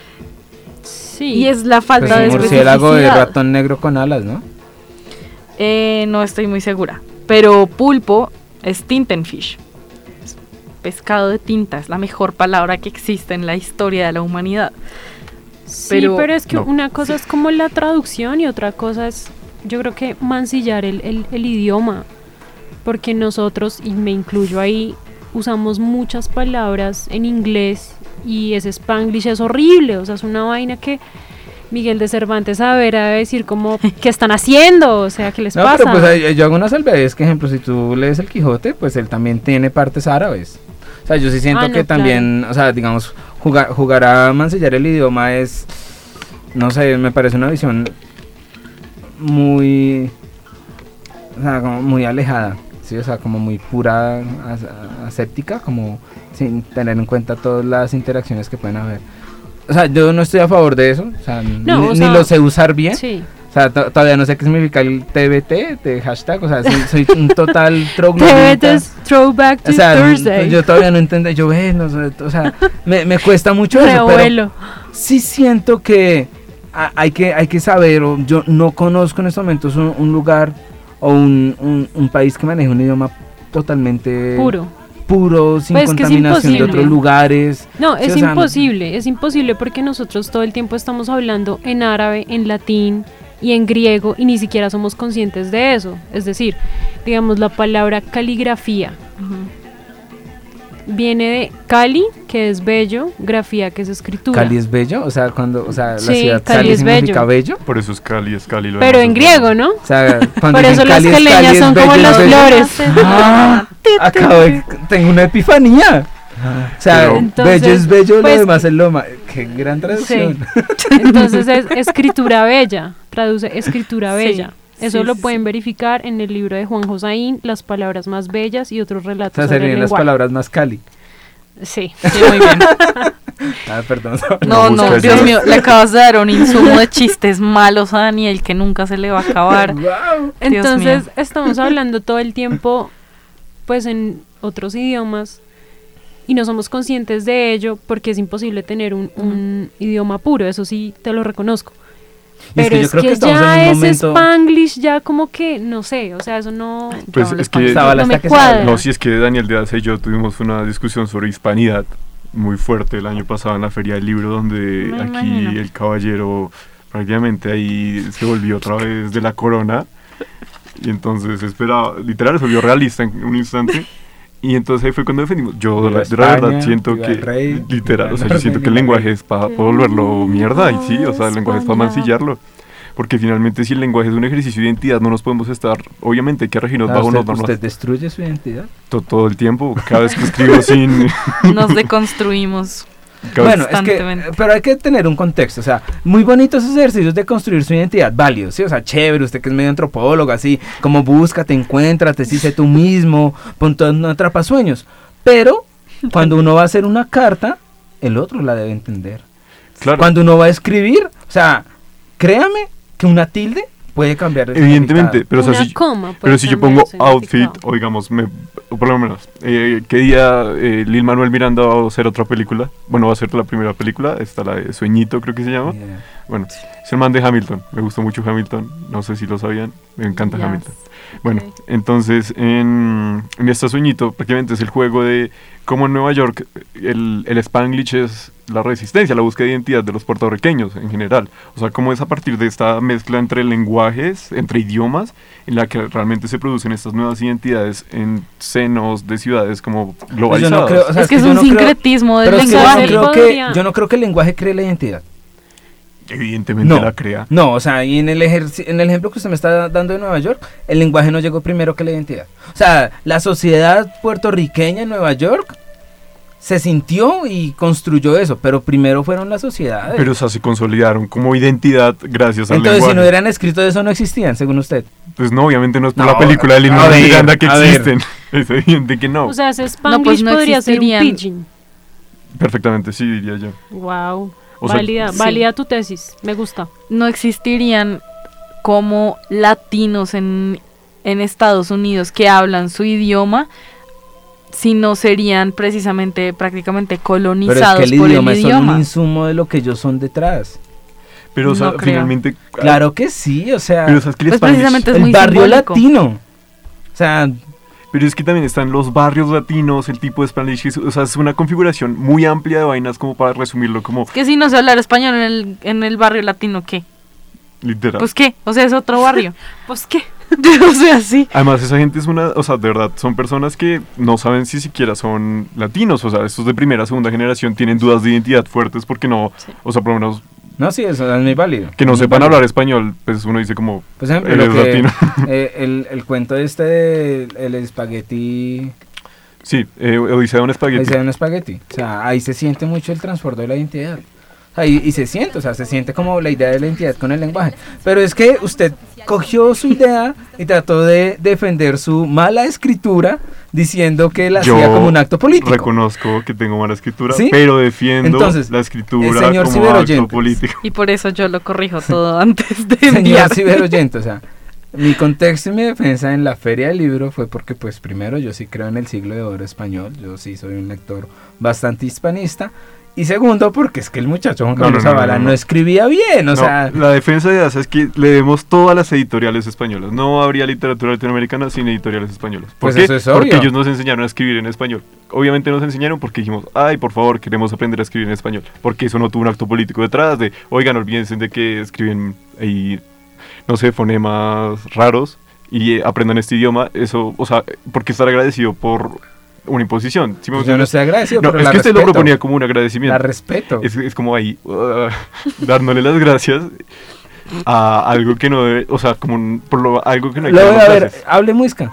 Sí. Y es la falta pues de especificidad. Murciélago de ratón negro con alas, ¿no? Eh, no estoy muy segura. Pero pulpo es Tintenfish. Es pescado de tinta, es la mejor palabra que existe en la historia de la humanidad. Sí, pero, pero es que no. Una cosa es como la traducción y otra cosa es, yo creo que mancillar el, el, el idioma. Porque nosotros, y me incluyo ahí, usamos muchas palabras en inglés y ese Spanglish es horrible, o sea, es una vaina que Miguel de Cervantes a ver a decir como, ¿qué están haciendo? O sea, ¿qué les no, pasa? Pero pues yo hago una salvedad, que ejemplo, si tú lees el Quijote, pues él también tiene partes árabes. O sea, yo sí siento ah, no, que claro. también, o sea, digamos, jugar, jugar a mancillar el idioma es, no sé, me parece una visión muy, o sea, como muy alejada. Sí, o sea, como muy pura, aséptica, como sin tener en cuenta todas las interacciones que pueden haber. O sea, yo no estoy a favor de eso, o sea, no, ni, o sea, ni lo sé usar bien. Sí. O sea, t- todavía no sé qué significa el T B T de hashtag, o sea, soy, soy un total troglodita. T B T es Throwback to o sea, Thursday. Yo todavía no entiendo, yo ve, no sé, o sea, me, me cuesta mucho Mi eso, abuelo. Pero sí siento que a, hay que hay que saber, o yo no conozco en estos momentos un, un lugar o un, un, un país que maneje un idioma totalmente puro, puro sin pues contaminación de otros lugares. No, sí, es o sea, imposible, es imposible porque nosotros todo el tiempo estamos hablando en árabe, en latín y en griego y ni siquiera somos conscientes de eso. Es decir, digamos la palabra caligrafía uh-huh. viene de Cali, que es bello, grafía, que es escritura. ¿Cali es bello? O sea, cuando, o sea, sí, la ciudad Cali, Cali es significa bello. bello. Por eso es Cali, es Cali. Lo Pero en griego, ¿no? O sea, cuando por eso las Cali caleñas Cali son como las flores. Ah, acabo de, tengo una epifanía. O sea, entonces, bello es bello, pues, lo demás es loma. Qué gran traducción. Sí. Entonces es escritura bella, traduce escritura sí. bella. Eso sí, lo sí, pueden sí. verificar en el libro de Juan Josaín, Las palabras más bellas y otros relatos. O sea, serían las palabras más Cali. Sí, sí, muy bien. Ah, perdón. No, no, no Dios mío, le acabas de dar un insumo de chistes malos a Daniel que nunca se le va a acabar. Wow. Entonces, estamos hablando todo el tiempo, pues, en otros idiomas y no somos conscientes de ello porque es imposible tener un, un uh-huh. idioma puro, eso sí te lo reconozco. Pero es que yo es creo que, que estamos ya en un ese momento... Spanglish ya como que, no sé, o sea, eso no, Pues no, es que Estaba la no me hasta que cuadra. no, si es que Daniel Díaz y yo tuvimos una discusión sobre hispanidad muy fuerte el año pasado en la Feria del Libro, donde Me aquí imagino. el caballero prácticamente ahí se volvió otra vez de la corona y entonces esperaba, literal se volvió realista en un instante y entonces ahí fue cuando defendimos. Yo Viva la, de España, verdad siento viva que el rey, literal, viva o sea, el yo siento orden que el y la lenguaje ley. es para volverlo mierda y sí, o sea, el lenguaje es para España. mancillarlo. Porque finalmente si el lenguaje es un ejercicio de identidad no nos podemos estar, obviamente hay que regirnos Ah, bajo usted, normas usted destruye su identidad. to- todo el tiempo, cada vez que escribo sin... Nos deconstruimos. cada vez- Bueno, es que, constantemente. eh, pero hay que tener un contexto, o sea, muy bonitos esos ejercicios de construir su identidad, válidos, ¿sí? O sea, chévere, usted que es medio antropólogo, así, como búscate, encuéntrate, sí, sé tú mismo, punto, no atrapasueños, pero cuando uno va a hacer una carta, el otro la debe entender. Claro. Cuando uno va a escribir, o sea, créame que una tilde puede cambiar el Evidentemente, significado. pero, o sea, Una si, coma puede pero si yo cambiar pongo el outfit, significado. o digamos, me, o por lo menos, eh, ¿qué día eh, Lin Manuel Miranda va a hacer otra película? Bueno, va a hacer la primera película, está la de Sueñito, creo que se llama. Yeah. Bueno, es el man de Hamilton, me gustó mucho Hamilton, no sé si lo sabían, me encanta Yes. Hamilton. Bueno, Ok. entonces en, en este Sueñito prácticamente es el juego de cómo en Nueva York el, el Spanglish es la resistencia, la búsqueda de identidad de los puertorriqueños en general. O sea, cómo es a partir de esta mezcla entre lenguajes, entre idiomas, en la que realmente se producen estas nuevas identidades en senos de ciudades como Pues yo globalizadas. no creo, o sea, Es que es yo un no creo- sincretismo del pero es que yo lenguaje. no, creo que, Podría. yo no creo que el lenguaje cree la identidad. Evidentemente No. la crea. No, o sea, y en el, ejerci- en el ejemplo que usted me está dando de Nueva York, el lenguaje no llegó primero que la identidad. O sea, la sociedad puertorriqueña en Nueva York se sintió y construyó eso, pero primero fueron las sociedades. Pero o sea, se consolidaron como identidad gracias al Entonces, lenguaje. si no hubieran escrito eso, no existían, según usted. Pues no, obviamente no es por No, la película de Lin a Manuel ver, Miranda que a ver. existen. Es evidente que no. O sea, ese No, Spanglish pues no podría ser un existirían. pidgin. Perfectamente, sí, diría yo. Wow. O sea, Válida, sí. válida tu tesis. Me gusta. No existirían como latinos en, en Estados Unidos que hablan su idioma, si no serían precisamente prácticamente Pero es colonizados que el por idioma el es solo idioma. un insumo de lo que ellos son detrás. Pero o sea, No creo. finalmente... Claro que sí, o sea, Pero, o sea, es que el Pues Spanish- precisamente es el muy barrio simbólico. latino. O sea, Pero es que también están los barrios latinos, el tipo de Spanish, que es- o sea, es una configuración muy amplia de vainas como para resumirlo como Que si no se hablar español en el, en el barrio latino, ¿qué? literal. Pues qué, o sea, es otro barrio. Pues qué. O sea, sí. Además, esa gente es una, o sea, de verdad, son personas que no saben si siquiera son latinos, o sea, estos de primera, segunda generación tienen dudas de identidad fuertes porque no, Sí. o sea, por lo menos no, sí, eso es muy válido. que no Muy sepan válido. hablar español, pues uno dice como, Por ejemplo, él lo es que, latino. eh, el, el cuento este de el espagueti, Sí, eh, Odisea de un ahí espagueti. se ve un espagueti, o sea, ahí se siente mucho el transbordo de la identidad. O sea, y, y se siente, o sea, se siente como la idea de la identidad con el lenguaje. Pero es que usted cogió su idea y trató de defender su mala escritura diciendo que la Yo hacía como un acto político. Reconozco que tengo mala escritura, ¿Sí? pero defiendo Entonces, la el escritura señor como ciberoyentes. acto político. Y por eso yo lo corrijo todo antes de Señor enviar. ciberoyente, o sea, mi contexto y mi defensa en la Feria del Libro fue porque, pues, primero, yo sí creo en el siglo de oro español, yo sí soy un lector bastante hispanista, y segundo, porque es que el muchacho Juan No, Carlos no, no, no, Zavala no, no. escribía bien, o No, sea, la defensa de Asa es que leemos todas las editoriales españolas. No habría literatura latinoamericana sin editoriales españolas. ¿Por Pues qué? eso es Porque obvio. ellos nos enseñaron a escribir en español. Obviamente nos enseñaron porque dijimos, ay, por favor, queremos aprender a escribir en español. Porque eso no tuvo un acto político detrás de, oigan, olvídense de que escriben ahí, no sé, fonemas raros y eh, aprendan este idioma. Eso, o sea, porque estar agradecido por una imposición. ¿Sí me pues yo no entiendes? estoy agradecido, No, pero es la que usted lo respeto, proponía como un agradecimiento. la respeto. Es, es como ahí, uh, dándole las gracias a algo que no debe, o sea, como un- por lo, algo que no hay que Lo- dar las a ver, gracias. hable muisca.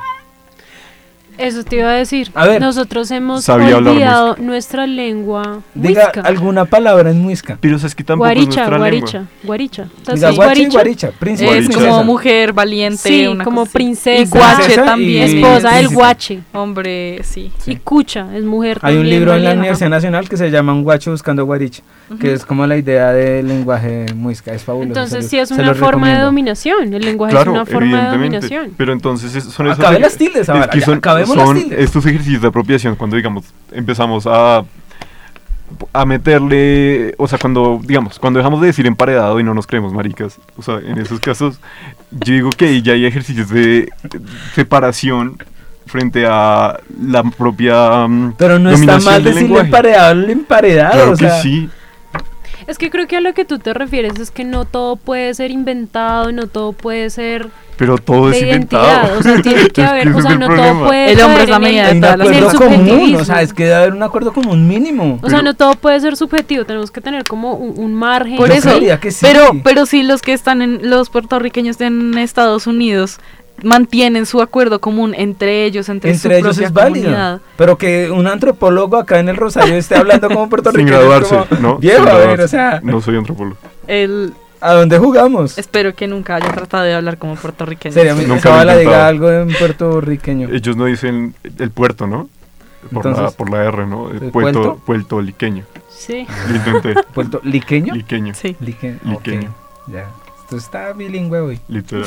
Eso te iba a decir. A ver. Nosotros hemos Sabía hablar olvidado nuestra lengua. Diga muisca. alguna palabra en muisca. Pero o sea, es que tampoco es Guaricha, nuestra guaricha, lengua. guaricha. ¿Sabes Diga qué es guache y guaricha? guaricha, príncipe. Es Guaricha. como princesa. mujer valiente. Sí, una como cosa así. princesa. Y guache Princesa también. y- Esposa del Sí. guache. Hombre, sí. Sí. Y cucha, es mujer Hay un también libro en la valiente. Universidad Nacional que se llama Un guacho buscando guaricha, que es como la idea del lenguaje muisca, es fabuloso. Entonces se sí lo- es se una lo forma de recomiendo. dominación. El lenguaje Claro, es una forma de evidentemente. dominación. Pero entonces es- son esos Acabe ej- las tildes, es Zavala, que ya, son, acabemos las son tildes. estos ejercicios de apropiación cuando digamos empezamos a a meterle, o sea, cuando, digamos, cuando dejamos de decir emparedado y no nos creemos maricas, o sea, en esos casos, yo digo que ya hay ejercicios de separación frente a la propia um, Pero no está mal decirle emparedado al emparedado, claro o sea. que sí. Es que creo que a lo que tú te refieres es que no todo puede ser inventado, no todo puede ser pero todo de es identidad, inventado. o sea, tiene que Es haber, que ese o sea, es el no problema. todo puede El hombre caer es la en medida el- de Hay un todas las en el acuerdo común, subjetivismo. o sea, es que debe haber un acuerdo común mínimo. O sea, no todo puede ser subjetivo, tenemos que tener como un, un margen. Por Yo eso, creería que sí. pero, pero si los que están en, los puertorriqueños en Estados Unidos mantienen su acuerdo común entre ellos, entre, Entre su ellos propia es válido, comunidad. pero que un antropólogo acá en el Rosario esté hablando como Sin puertorriqueño es graduarse, como, ¿no? viejo, Sin a ver, graduarse. o sea, No soy antropólogo. El, ¿a dónde jugamos? espero que nunca haya tratado de hablar como puertorriqueño. Sería Nunca esa lo he bala diga intentado. algo en puertorriqueño. Ellos no dicen el puerto, ¿no? Por, la, Entonces, por la R, ¿no? ¿el Puerto, puerto? puertoliqueño. Sí. Lo intenté. ¿Puertoliqueño? Liqueño. Sí. Lique- Liqueño. ok, ya. Esto está bilingüe hoy. Literal.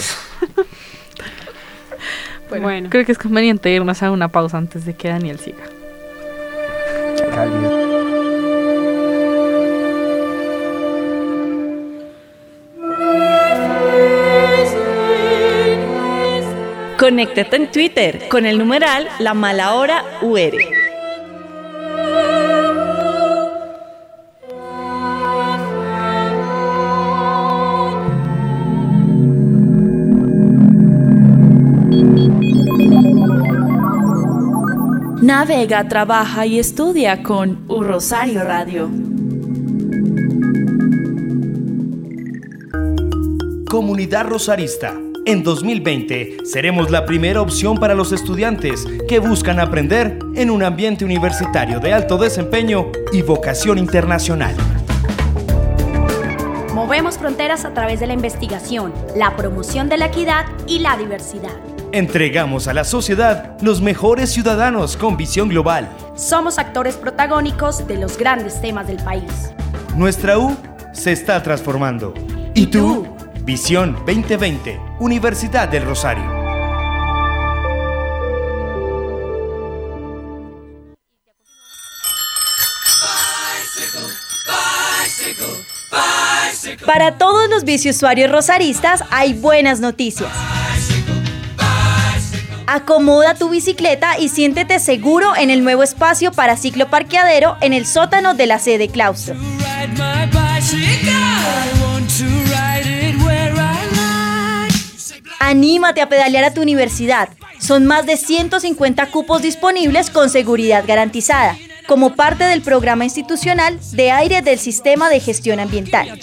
Bueno, Bueno. creo que es conveniente irnos a una pausa antes de que Daniel siga. Cálido. Conéctate en Twitter con el numeral La Mala Hora U R. Navega, trabaja y estudia con U Rosario Radio. Comunidad Rosarista. En dos mil veinte seremos la primera opción para los estudiantes que buscan aprender en un ambiente universitario de alto desempeño y vocación internacional. Movemos fronteras a través de la investigación, la promoción de la equidad y la diversidad. Entregamos a la sociedad los mejores ciudadanos con visión global. Somos actores protagónicos de los grandes temas del país. Nuestra U se está transformando. ¿Y tú? Visión veinte veinte, Universidad del Rosario. Para todos los biciusuarios rosaristas hay buenas noticias. Acomoda tu bicicleta y siéntete seguro en el nuevo espacio para cicloparqueadero en el sótano de la sede claustro. Anímate a pedalear a tu universidad. Son más de ciento cincuenta cupos disponibles con seguridad garantizada, como parte del programa institucional de aire del Sistema de Gestión Ambiental.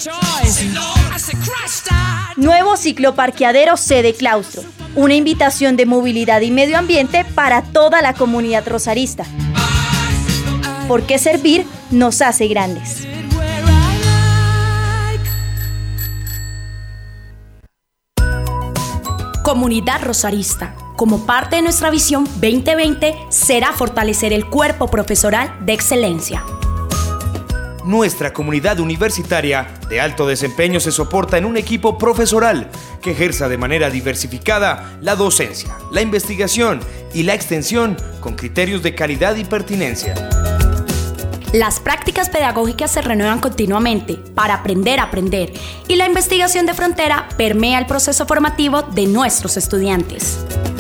Nuevo cicloparqueadero sede claustro. Una invitación de movilidad y medio ambiente para toda la comunidad rosarista. Porque servir nos hace grandes. Comunidad Rosarista. Como parte de nuestra visión veinte veinte será fortalecer el cuerpo profesoral de excelencia. Nuestra comunidad universitaria de alto desempeño se soporta en un equipo profesoral que ejerza de manera diversificada la docencia, la investigación y la extensión con criterios de calidad y pertinencia. Las prácticas pedagógicas se renuevan continuamente para aprender a aprender y la investigación de frontera permea el proceso formativo de nuestros estudiantes.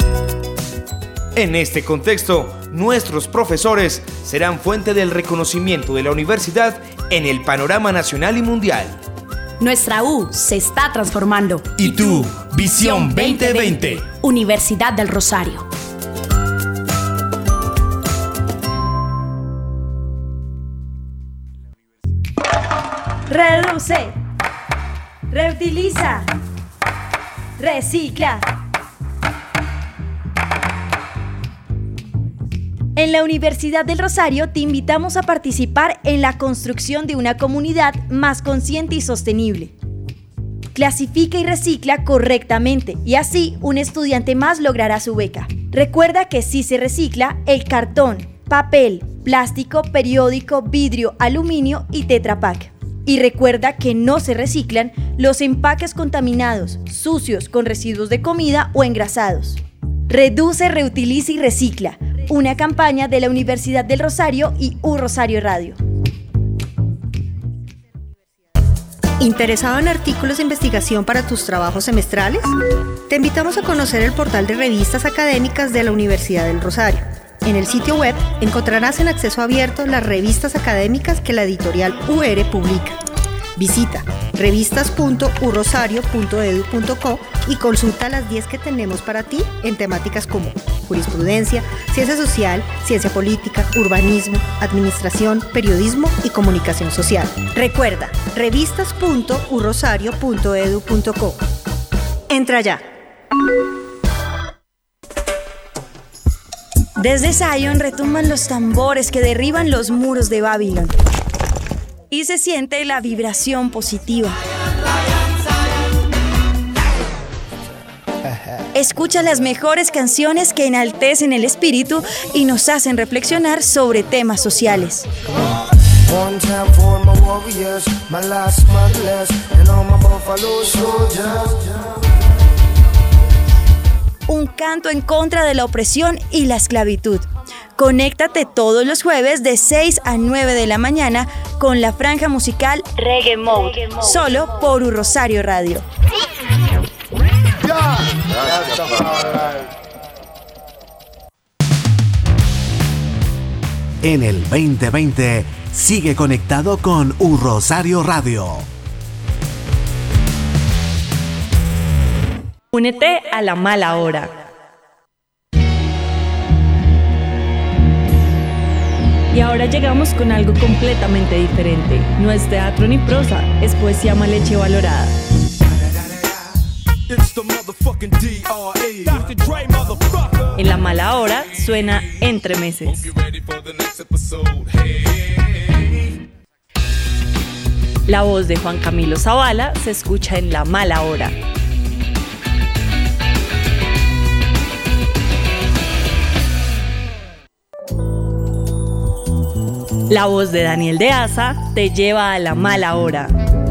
En este contexto, nuestros profesores serán fuente del reconocimiento de la universidad en el panorama nacional y mundial. Nuestra U se está transformando. ¿Y tú? Visión veinte veinte. Universidad del Rosario. Reduce, reutiliza, recicla. En la Universidad del Rosario te invitamos a participar en la construcción de una comunidad más consciente y sostenible. Clasifica y recicla correctamente y así un estudiante más logrará su beca. Recuerda que si se recicla el cartón, papel, plástico, periódico, vidrio, aluminio y Tetra Pak. Y recuerda que no se reciclan los empaques contaminados, sucios, con residuos de comida o engrasados. Reduce, reutiliza y recicla. Una campaña de la Universidad del Rosario y U Rosario Radio. ¿Interesado en artículos de investigación para tus trabajos semestrales? Te invitamos a conocer el portal de revistas académicas de la Universidad del Rosario. En el sitio web encontrarás en acceso abierto las revistas académicas que la editorial U R publica. Visita revistas punto u rosario punto e d u punto co y consulta las diez que tenemos para ti en temáticas como jurisprudencia, ciencia social, ciencia política, urbanismo, administración, periodismo y comunicación social. Recuerda, revistas punto u rosario punto e d u punto co. Entra ya. Desde Zion retumban los tambores que derriban los muros de Babilón. Y se siente la vibración positiva. Escucha las mejores canciones que enaltecen el espíritu y nos hacen reflexionar sobre temas sociales. Un canto en contra de la opresión y la esclavitud. Conéctate todos los jueves de seis a nueve de la mañana con la franja musical Reggae Mode, solo por U Rosario Radio. En el veinte veinte, sigue conectado con U Rosario Radio. Únete a la mala hora. Y ahora llegamos con algo completamente diferente. No es teatro ni prosa, es poesía mal hecha y valorada. En la mala hora suena Entre Meses. La voz de Juan Camilo Zavala se escucha en La Mala Hora. La voz de Daniel de Asa te lleva a la mala hora.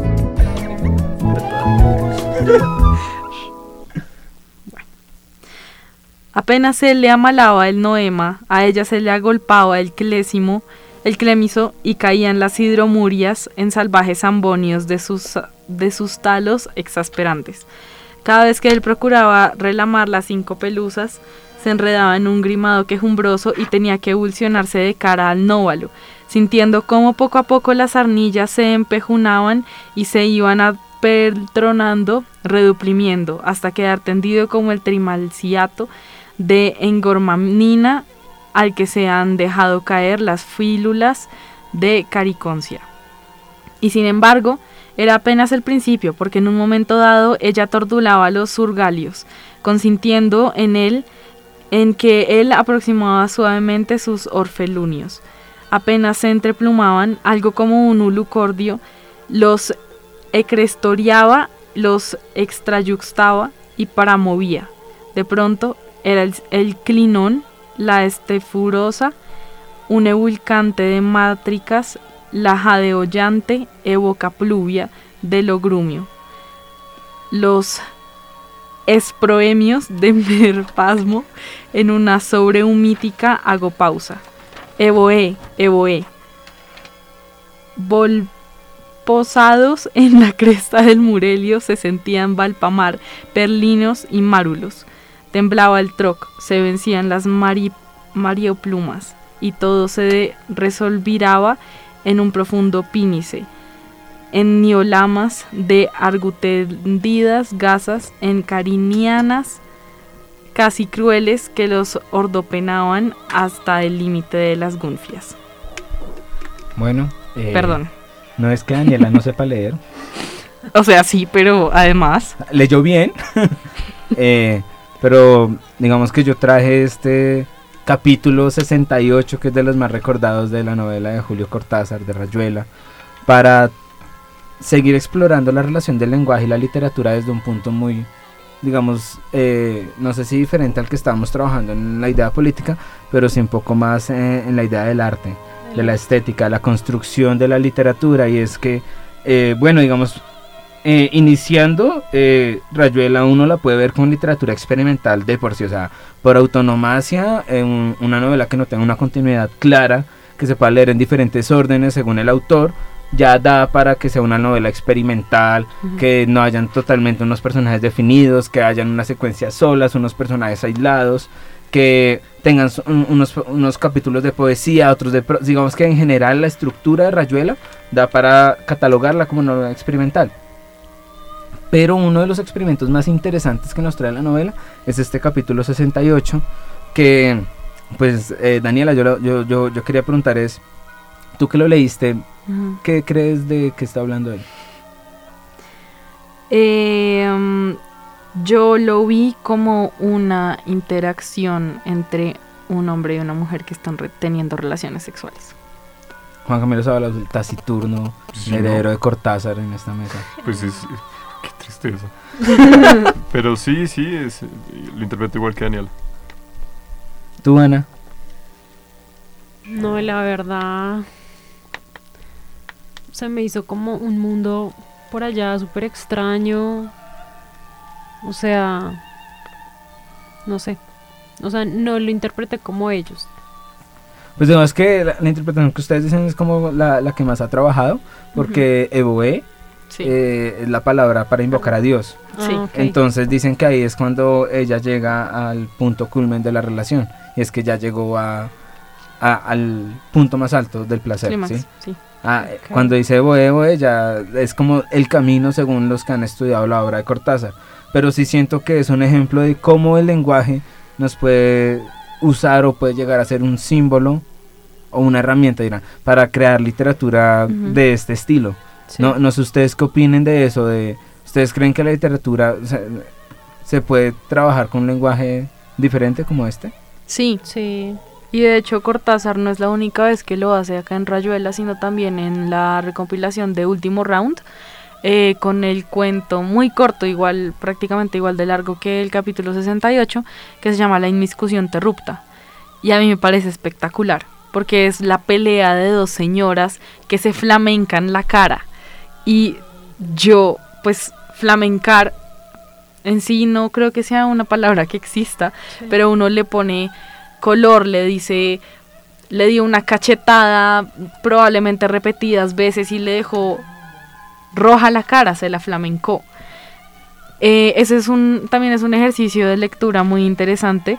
Apenas se le amalaba el noema, a ella se le agolpaba el clésimo, el clémiso, y caían las hidromurias en salvajes zambonios de sus, de sus talos exasperantes. Cada vez que él procuraba relamar las cinco pelusas, se enredaba en un grimado quejumbroso y tenía que ebulsionarse de cara al nóvalo, sintiendo cómo poco a poco las arnillas se empejunaban y se iban apeltronando, reduprimiendo, hasta quedar tendido como el trimalciato de engormanina al que se han dejado caer las fílulas de cariconcia. Y sin embargo, era apenas el principio, porque en un momento dado ella tordulaba los surgalios, consintiendo en él en que él aproximaba suavemente sus orfelunios. Apenas se entreplumaban, algo como un ulucordio, los ecrestoriaba, los extrayuxtaba y paramovía. De pronto era el, el clinón, la estefurosa, un ebulcante de mátricas, la jadeollante evoca pluvia de logrumio, los esproemios de merpasmo en una sobrehumítica agopausa. Evoé, evoé. Volposados en la cresta del Murelio se sentían Valpamar, perlinos y márulos. Temblaba el troc, se vencían las mari, marioplumas y todo se resolviraba en un profundo pínice, en niolamas de argutendidas gasas, en carinianas casi crueles que los ordopenaban hasta el límite de las gunfias. Bueno, eh, perdón. No es que Daniela no sepa leer. O sea, sí, pero además leyó bien. eh, pero digamos que yo traje este capítulo sesenta y ocho, que es de los más recordados de la novela de Julio Cortázar, de Rayuela, para seguir explorando la relación del lenguaje y la literatura desde un punto muy, digamos, eh, no sé si diferente al que estábamos trabajando en la idea política, pero sí un poco más eh, en la idea del arte, de la estética, la construcción de la literatura. Y es que, eh, bueno, digamos, eh, iniciando, eh, Rayuela uno la puede ver con literatura experimental de por sí, o sea, por autonomacia, eh, un, una novela que no tenga una continuidad clara, que se pueda leer en diferentes órdenes según el autor, ya da para que sea una novela experimental, uh-huh. que no hayan totalmente unos personajes definidos, que hayan unas secuencias solas, unos personajes aislados, que tengan un, unos, unos capítulos de poesía, otros de... Pro, digamos que en general la estructura de Rayuela da para catalogarla como novela experimental. Pero uno de los experimentos más interesantes que nos trae la novela es este capítulo sesenta y ocho, que, pues, eh, Daniela, yo, yo, yo, yo quería preguntar es, tú que lo leíste, uh-huh. ¿qué crees de qué está hablando él? Eh... Um... Yo lo vi como una interacción entre un hombre y una mujer que están re- teniendo relaciones sexuales. Juan Camilo Zavala, el taciturno, sí, heredero no. de Cortázar en esta mesa. Pues es, qué tristeza. Pero sí, sí, es, lo interpreto igual que Daniel. ¿Tú, Ana? No, la verdad, se me hizo como un mundo por allá súper extraño. O sea, no sé, o sea, no lo interpreté como ellos. Pues digamos que la, la interpretación que ustedes dicen es como la, la que más ha trabajado, porque uh-huh. Evoé sí. eh, es la palabra para invocar a Dios. Sí. Ah, okay. Entonces dicen que ahí es cuando ella llega al punto culmen de la relación, y es que ya llegó a, a al punto más alto del placer. Sí, ¿sí? sí. Ah, okay. Cuando dice Evoé, Evoé ya es como el camino según los que han estudiado la obra de Cortázar. Pero sí siento que es un ejemplo de cómo el lenguaje nos puede usar o puede llegar a ser un símbolo o una herramienta, dirán, para crear literatura uh-huh. de este estilo. Sí. No, no sé ustedes qué opinen de eso, de ¿ustedes creen que la literatura se, se puede trabajar con un lenguaje diferente como este? Sí, sí. Y de hecho Cortázar no es la única vez que lo hace acá en Rayuela, sino también en la recompilación de Último Round. Eh, con el cuento muy corto, igual prácticamente igual de largo que el capítulo sesenta y ocho, que se llama La inmiscusión terrupta. Y a mí me parece espectacular, porque es la pelea de dos señoras que se flamencan la cara. Y yo, pues, flamencar en sí no creo que sea una palabra que exista, sí. pero uno le pone color, le dice, le dio una cachetada probablemente repetidas veces y le dejó roja la cara, se la flamencó. Eh, ese es un, también es un ejercicio de lectura muy interesante,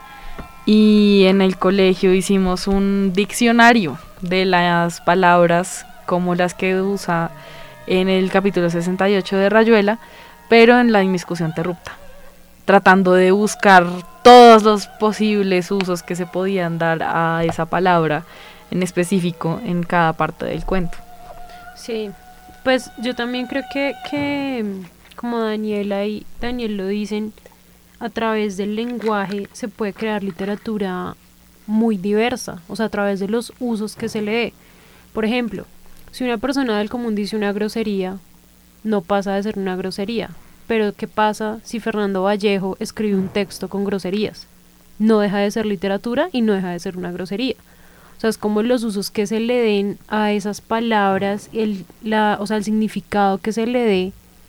y en el colegio hicimos un diccionario de las palabras como las que usa en el capítulo sesenta y ocho de Rayuela, pero en la inmiscusión terrupta, tratando de buscar todos los posibles usos que se podían dar a esa palabra en específico en cada parte del cuento. Sí. Pues yo también creo que, que como Daniela y Daniel lo dicen, a través del lenguaje se puede crear literatura muy diversa, o sea, a través de los usos que se le dé. Por ejemplo, si una persona del común dice una grosería, no pasa de ser una grosería, pero ¿qué pasa si Fernando Vallejo escribe un texto con groserías? No deja de ser literatura y no deja de ser una grosería. O sea, es como los usos que se le den a esas palabras, el, la, o sea, el significado que se le dé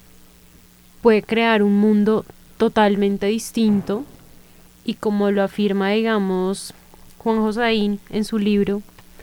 puede crear un mundo totalmente distinto, y como lo afirma, digamos, Juan Josaín en su libro,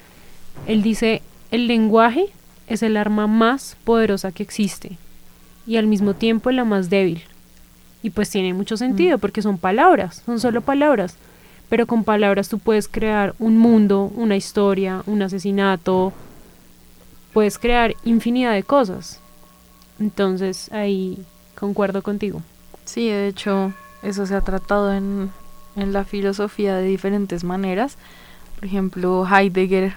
él dice, el lenguaje es el arma más poderosa que existe y al mismo tiempo la más débil. Y pues tiene mucho sentido, porque son palabras, son solo palabras. Pero con palabras tú puedes crear un mundo, una historia, un asesinato, puedes crear infinidad de cosas. Entonces ahí concuerdo contigo. Sí, de hecho eso se ha tratado en, en la filosofía de diferentes maneras. Por ejemplo, Heidegger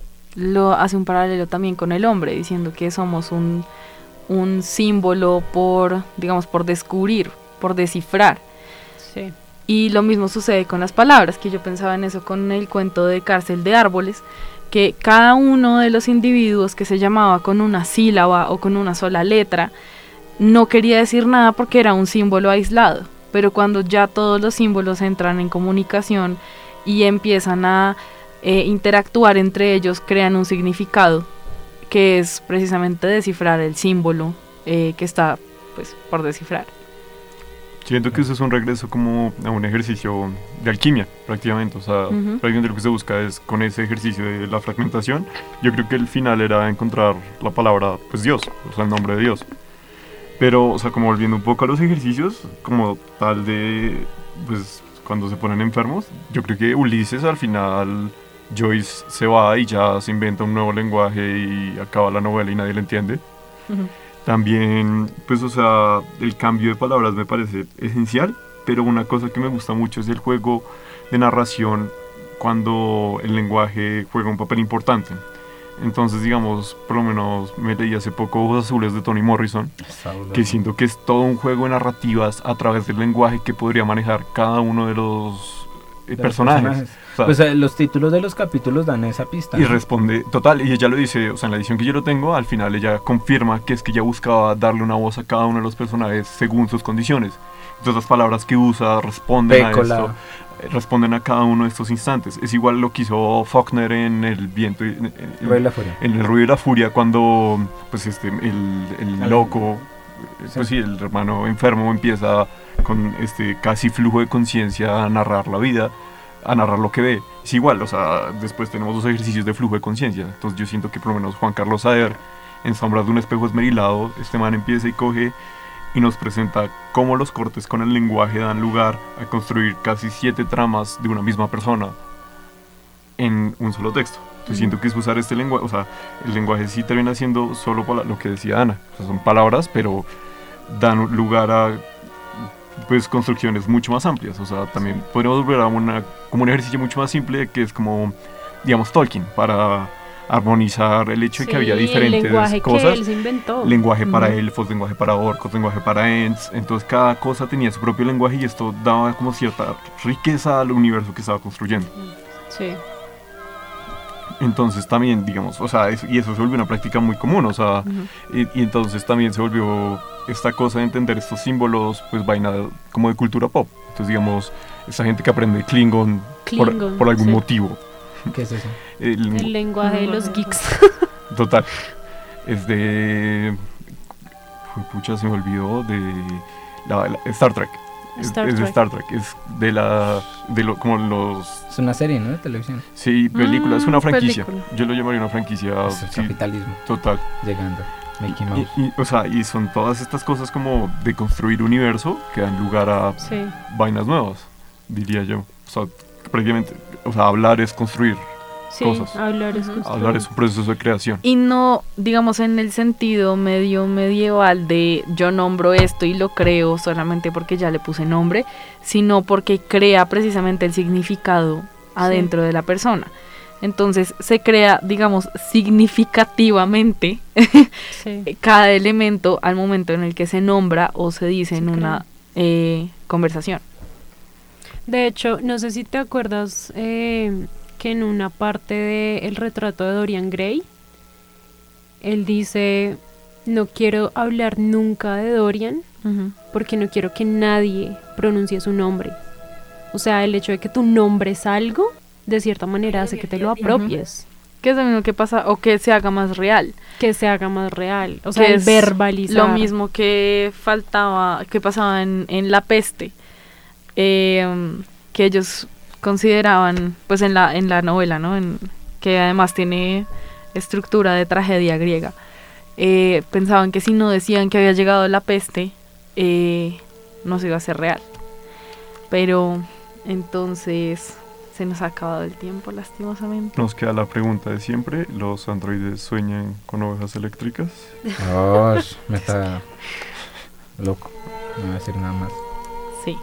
lo hace un paralelo también con el hombre, diciendo que somos un, un símbolo por, digamos, por descubrir, por descifrar. Sí. Y lo mismo sucede con las palabras, que yo pensaba en eso con el cuento de Cárcel de Árboles, que cada uno de los individuos que se llamaba con una sílaba o con una sola letra no quería decir nada porque era un símbolo aislado, pero cuando ya todos los símbolos entran en comunicación y empiezan a eh, interactuar entre ellos, crean un significado que es precisamente descifrar el símbolo eh, que está, pues, por descifrar. Siento que eso es un regreso como a un ejercicio de alquimia, prácticamente. O sea, Ujú. prácticamente lo que se busca es con ese ejercicio de la fragmentación. Yo creo que el final era encontrar la palabra, pues Dios, o sea, el nombre de Dios. Pero, o sea, como volviendo un poco a los ejercicios, como tal de, pues, cuando se ponen enfermos, yo creo que Ulises al final, Joyce se va y ya se inventa un nuevo lenguaje y acaba la novela y nadie le entiende. Ujú. También, pues, o sea, el cambio de palabras me parece esencial, pero una cosa que me gusta mucho es el juego de narración cuando el lenguaje juega un papel importante. Entonces, digamos, por lo menos me leí hace poco Ojos Azules de Toni Morrison, que siento que es todo un juego de narrativas a través del lenguaje que podría manejar cada uno de los eh, De los personajes. personajes. O sea, Pues eh, los títulos de los capítulos dan esa pista. y ¿no? responde, total, y ella lo dice, o sea, en la edición que yo lo tengo, al final ella confirma que es que ella buscaba darle una voz a cada uno de los personajes según sus condiciones. Entonces las palabras que usa responden Pécola. a esto, eh, responden a cada uno de estos instantes. Es igual lo que hizo Faulkner en El viento, y- en, en- Ruido y la furia. en El ruido y la furia, cuando pues este el, el Al- loco, eh, pues sí, el hermano enfermo empieza con este casi flujo de conciencia a narrar la vida, a narrar lo que ve. Es igual, o sea, después tenemos los ejercicios de flujo de conciencia. Entonces yo siento que por lo menos Juan Carlos Saer, en Sombras de un espejo esmerilado, este man empieza y coge y nos presenta cómo los cortes con el lenguaje dan lugar a construir casi siete tramas de una misma persona en un solo texto. Entonces siento que es usar este lenguaje, o sea, el lenguaje sí termina siendo solo para lo que decía Ana, o sea, son palabras, pero dan lugar a pues construcciones mucho más amplias. O sea, también podemos volver a una, como un ejercicio mucho más simple, que es como, digamos, Tolkien, para armonizar el hecho de que Sí, había el diferentes lenguaje cosas. que él se inventó. Lenguaje para Ujú. elfos, lenguaje para orcos, lenguaje para ents. Entonces cada cosa tenía su propio lenguaje y esto daba como cierta riqueza al universo que estaba construyendo. Sí. Entonces también, digamos, o sea, eso- y eso se volvió una práctica muy común, o sea, Ujú. y, y entonces también se volvió esta cosa de entender estos símbolos, pues vaina de- como de cultura pop. Entonces, digamos, esa gente que aprende Klingon, por- Klingon, por, algún sí. motivo. ¿Qué es eso? El- El lenguaje de los geeks. Total. Es de... Uy, pucha, se me olvidó de... la- la- Star Trek. Es, Star es de Trek. Star Trek. Es de la... De lo, como los... Es una serie, ¿no? De televisión. Sí, película. es Mm, una franquicia. película. Yo lo llamaría una franquicia. Es el sí, capitalismo total. llegando. Mickey Mouse. Y, y, o sea, y son todas estas cosas como de construir universo que dan lugar a Sí. vainas nuevas, diría yo. O sea, prácticamente, o sea, hablar es construir. Sí, Cosas. hablar es Ujú. construir. Hablar es un proceso de creación. Y no, digamos, en el sentido medio medieval de yo nombro esto y lo creo solamente porque ya le puse nombre, sino porque crea precisamente el significado adentro de la persona. Entonces se crea, digamos, significativamente Sí. cada elemento al momento en el que se nombra o se dice en Se una eh, conversación. De hecho, no sé si te acuerdas eh, que en una parte del retrato de Dorian Gray, él dice, no quiero hablar nunca de Dorian porque no quiero que nadie pronuncie su nombre. O sea, el hecho de que tú nombres algo, de cierta manera hace que te lo apropies, Que es lo mismo que pasa, o que se haga más real. que se haga más real. O sea, Que el es verbalizar. Lo mismo que faltaba, que pasaba en, en La Peste, eh, que ellos consideraban, pues en la, en la novela, ¿no? En, que además tiene estructura de tragedia griega. Eh, pensaban que si no decían que había llegado la peste, eh, no se iba a hacer real. Pero entonces se nos ha acabado el tiempo, lastimosamente. Nos queda la pregunta de siempre: ¿los androides sueñan con ovejas eléctricas? Oh, me está loco. No voy a decir nada más. Sí.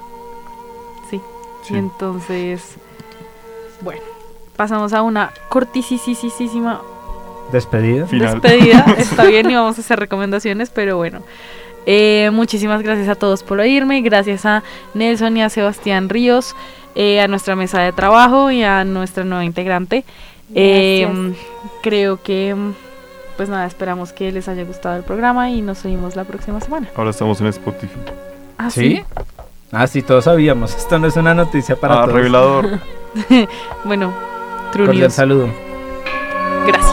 Sí. Sí. Y entonces, bueno, pasamos a una cortisísima Despedida. Final. despedida. Está bien, y vamos a hacer recomendaciones, pero bueno. Eh, muchísimas gracias a todos por oírme. Gracias a Nelson y a Sebastián Ríos, eh, a nuestra mesa de trabajo y a nuestra nueva integrante. Eh, Gracias. creo que, pues nada, esperamos que les haya gustado el programa y nos vemos la próxima semana. Ahora estamos en Spotify. ¿Ah, ¿Sí? Ah, sí, todos sabíamos. Esto no es una noticia para Ah, todos. revelador. Bueno, Cordial Trulios, saludo. gracias.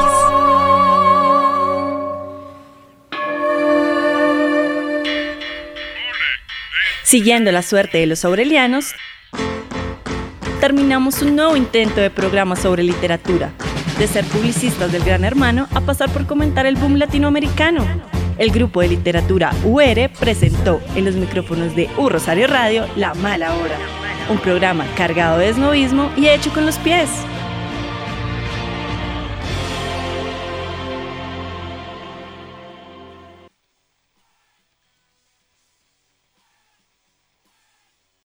Siguiendo la suerte de los aurelianos, terminamos un nuevo intento de programa sobre literatura, de ser publicistas del Gran Hermano a pasar por comentar el boom latinoamericano. El grupo de literatura U R presentó en los micrófonos de U Rosario Radio La Mala Hora, un programa cargado de esnovismo y hecho con los pies.